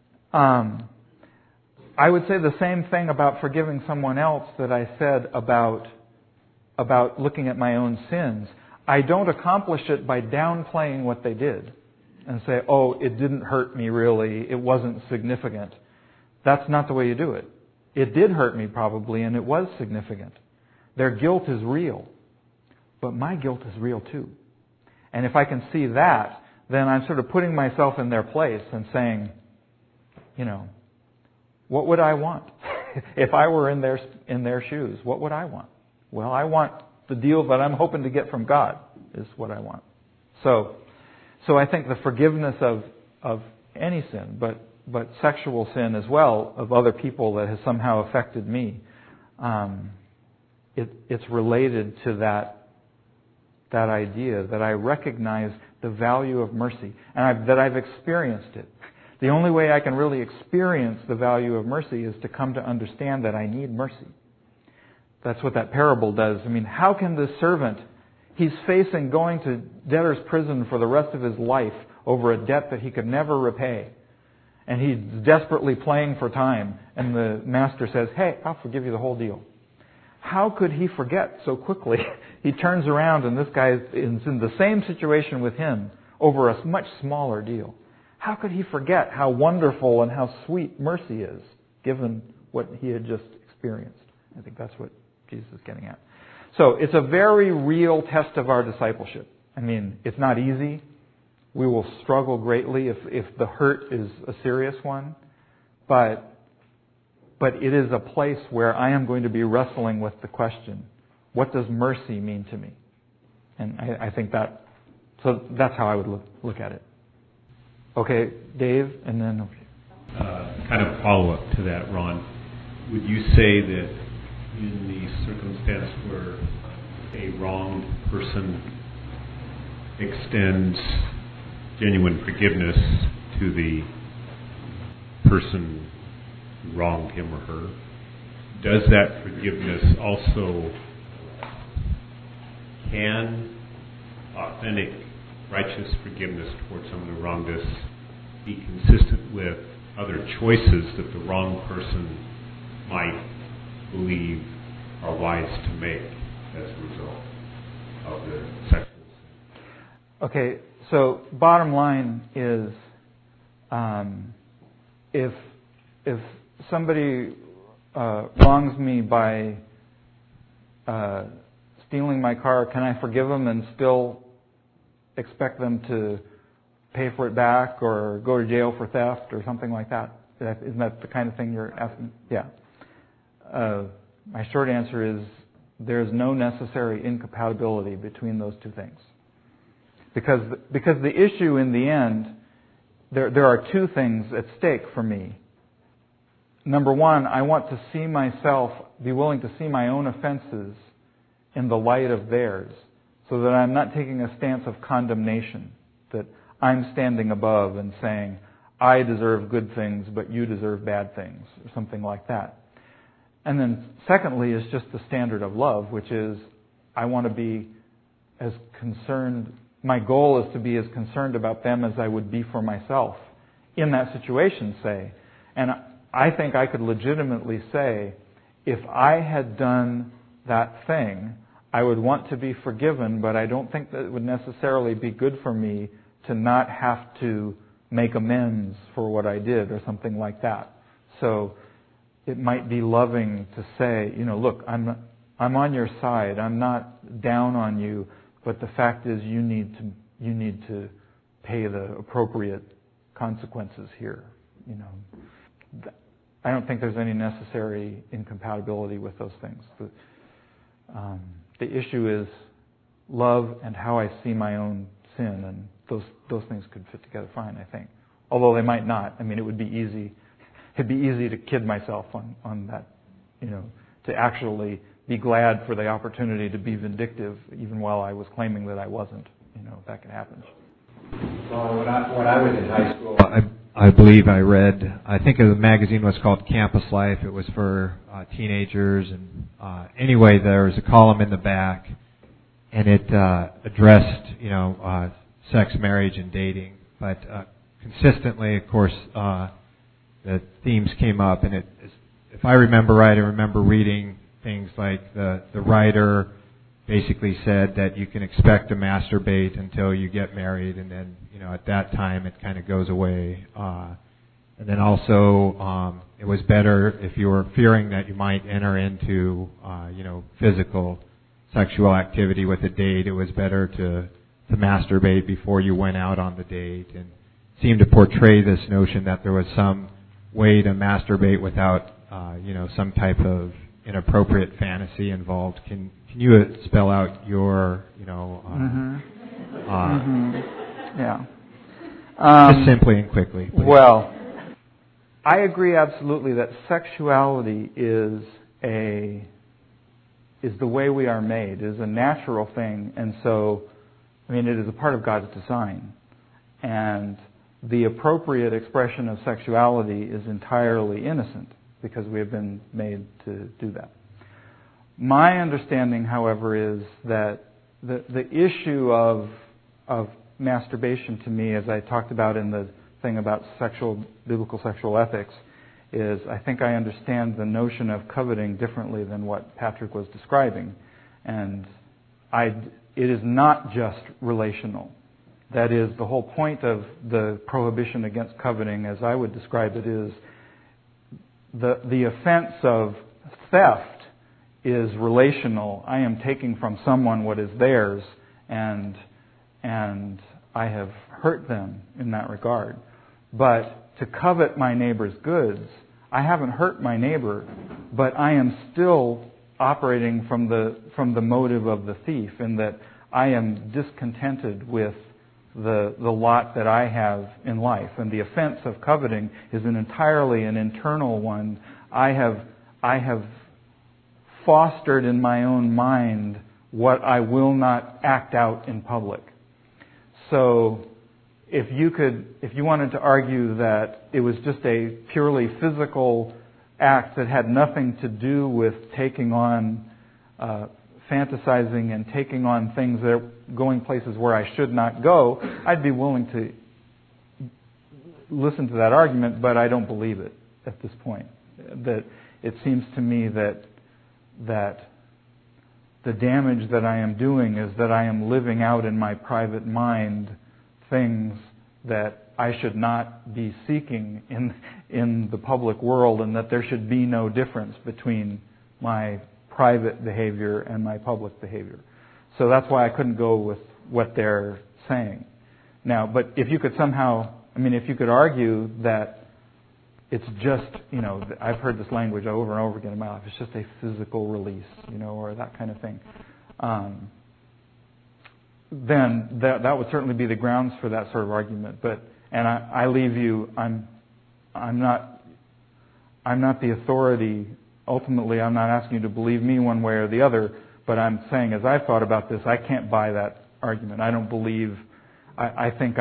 I would say the same thing about forgiving someone else that I said about looking at my own sins. I don't accomplish it by downplaying what they did and say, oh, it didn't hurt me really, it wasn't significant. That's not the way you do it. It did hurt me probably, and it was significant. Their guilt is real, but my guilt is real too. And if I can see that, then I'm sort of putting myself in their place and saying, what would I want? If I were in their shoes, what would I want? Well, I want the deal that I'm hoping to get from God is what I want. So I think the forgiveness of any sin, but sexual sin as well, of other people that has somehow affected me, it's related to that idea that I recognize the value of mercy and that I've experienced it. The only way I can really experience the value of mercy is to come to understand that I need mercy. That's what that parable does. I mean, how can this servant, he's facing going to debtor's prison for the rest of his life over a debt that he could never repay. And he's desperately playing for time. And the master says, hey, I'll forgive you the whole deal. How could he forget so quickly? He turns around and this guy is in the same situation with him over a much smaller deal. How could he forget how wonderful and how sweet mercy is, given what he had just experienced? I think that's what Jesus is getting at. So it's a very real test of our discipleship. I mean, it's not easy. We will struggle greatly if the hurt is a serious one. But it is a place where I am going to be wrestling with the question, what does mercy mean to me? And I think that's how I would look at it. Okay, Dave, and then... kind of follow-up to that, Ron. Would you say that in the circumstance where a wronged person extends genuine forgiveness to the person who wronged him or her, does that forgiveness also can authentic righteous forgiveness towards someone who wronged us be consistent with other choices that the wronged person might believe are wise to make as a result of the sexual sin. Okay, so bottom line is, if somebody wrongs me by stealing my car, can I forgive them and still expect them to pay for it back or go to jail for theft or something like that? Isn't that the kind of thing you're asking? Yeah. My short answer is there's no necessary incompatibility between those two things. Because the issue in the end, there are two things at stake for me. Number one, I want to see myself, be willing to see my own offenses in the light of theirs, so that I'm not taking a stance of condemnation, that I'm standing above and saying, I deserve good things, but you deserve bad things, or something like that. And then secondly is just the standard of love, which is I want to be as concerned, my goal is to be as concerned about them as I would be for myself in that situation, say. And I think I could legitimately say, if I had done that thing, I would want to be forgiven, but I don't think that it would necessarily be good for me to not have to make amends for what I did or something like that. So it might be loving to say, look, I'm on your side. I'm not down on you, but the fact is you need to pay the appropriate consequences here. I don't think there's any necessary incompatibility with those things. The issue is love and how I see my own sin, and those things could fit together fine, I think. Although they might not. I mean, it would be easy. It'd be easy to kid myself on that, to actually be glad for the opportunity to be vindictive, even while I was claiming that I wasn't. That could happen. Well, when I was in high school, I believe I read, I think the magazine was called Campus Life. It was for teenagers. And anyway, there was a column in the back, and it addressed, sex, marriage, and dating. But consistently, of course, the themes came up. And if I remember right, I remember reading things like the writer basically said that you can expect to masturbate until you get married, and then at that time it kind of goes away. And then also it was better if you were fearing that you might enter into physical sexual activity with a date. It was better to masturbate before you went out on the date, and seemed to portray this notion that there was some way to masturbate without some type of inappropriate fantasy involved. Can you spell out your, Yeah. Just simply and quickly, please. Well, I agree absolutely that sexuality is the way we are made, is a natural thing, and so, it is a part of God's design. And the appropriate expression of sexuality is entirely innocent, because we have been made to do that. My understanding, however, is that the issue of masturbation to me, as I talked about in the thing about biblical sexual ethics, is I think I understand the notion of coveting differently than what Patrick was describing. And it is not just relational. That is, the whole point of the prohibition against coveting, as I would describe it, is the offense of theft is relational. I am taking from someone what is theirs, and I have hurt them in that regard. But to covet my neighbor's goods, I haven't hurt my neighbor, but I am still operating from the motive of the thief, in that I am discontented with the lot that I have in life. And the offense of coveting is entirely an internal one. I have fostered in my own mind what I will not act out in public. So if you wanted to argue that it was just a purely physical act that had nothing to do with taking on, fantasizing and taking on things that are going places where I should not go, I'd be willing to listen to that argument, but I don't believe it at this point. That it seems to me that the damage that I am doing is that I am living out in my private mind things that I should not be seeking in the public world, and that there should be no difference between my private behavior and my public behavior. So that's why I couldn't go with what they're saying. Now, but if you could if you could argue that it's just, I've heard this language over and over again in my life, it's just a physical release, or that kind of thing, then that would certainly be the grounds for that sort of argument. And I leave you, I'm not the authority. Ultimately, I'm not asking you to believe me one way or the other, but I'm saying, as I've thought about this, I can't buy that argument. I don't believe. I think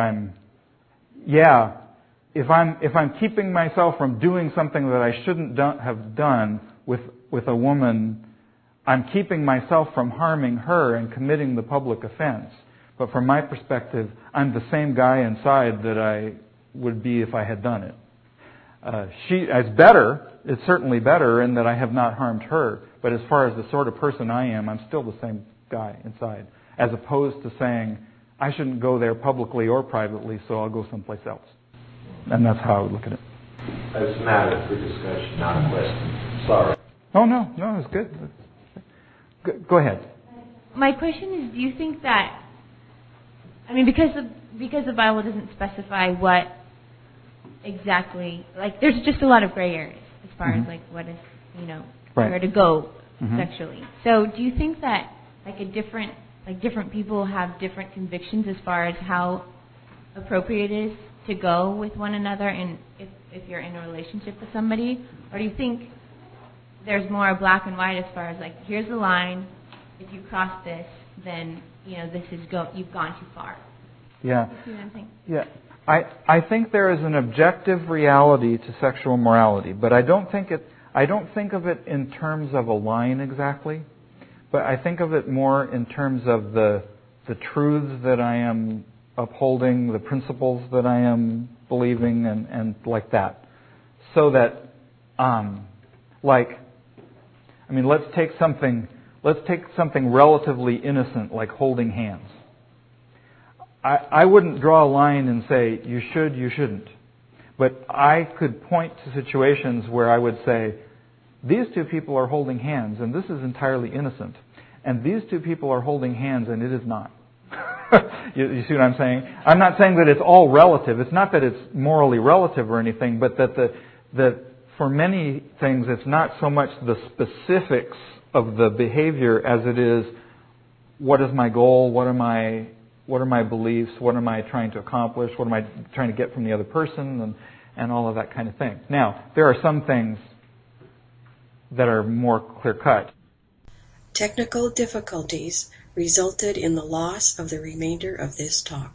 if I'm keeping myself from doing something that I shouldn't have done with a woman, I'm keeping myself from harming her and committing the public offense. But from my perspective, I'm the same guy inside that I would be if I had done it. It's certainly better in that I have not harmed her. But as far as the sort of person I am, I'm still the same guy inside. As opposed to saying, I shouldn't go there publicly or privately, so I'll go someplace else. And that's how I would look at it. It's a matter for discussion, not a question. Sorry. Oh, no, it's good. Go ahead. My question is, do you think that, because the Bible doesn't specify what exactly, there's just a lot of gray areas as far as what is, where to go sexually. So do you think that different people have different convictions as far as how appropriate it is to go with one another, and if you're in a relationship with somebody? Or do you think there's more black and white as far as here's the line, if you cross this, then you've gone too far? Yeah. You see what I'm saying? Yeah. I think there is an objective reality to sexual morality, but I don't think of it in terms of a line exactly, but I think of it more in terms of the truths that I am upholding, the principles that I am believing, and like that. So that, let's take something relatively innocent like holding hands. I wouldn't draw a line and say, you should, you shouldn't. But I could point to situations where I would say, these two people are holding hands, and this is entirely innocent. And these two people are holding hands, and it is not. You see what I'm saying? I'm not saying that it's all relative. It's not that it's morally relative or anything, but that for many things, it's not so much the specifics of the behavior as it is, what is my goal, what are my beliefs, what am I trying to accomplish, what am I trying to get from the other person, and all of that kind of thing. Now, there are some things that are more clear-cut. Technical difficulties resulted in the loss of the remainder of this talk.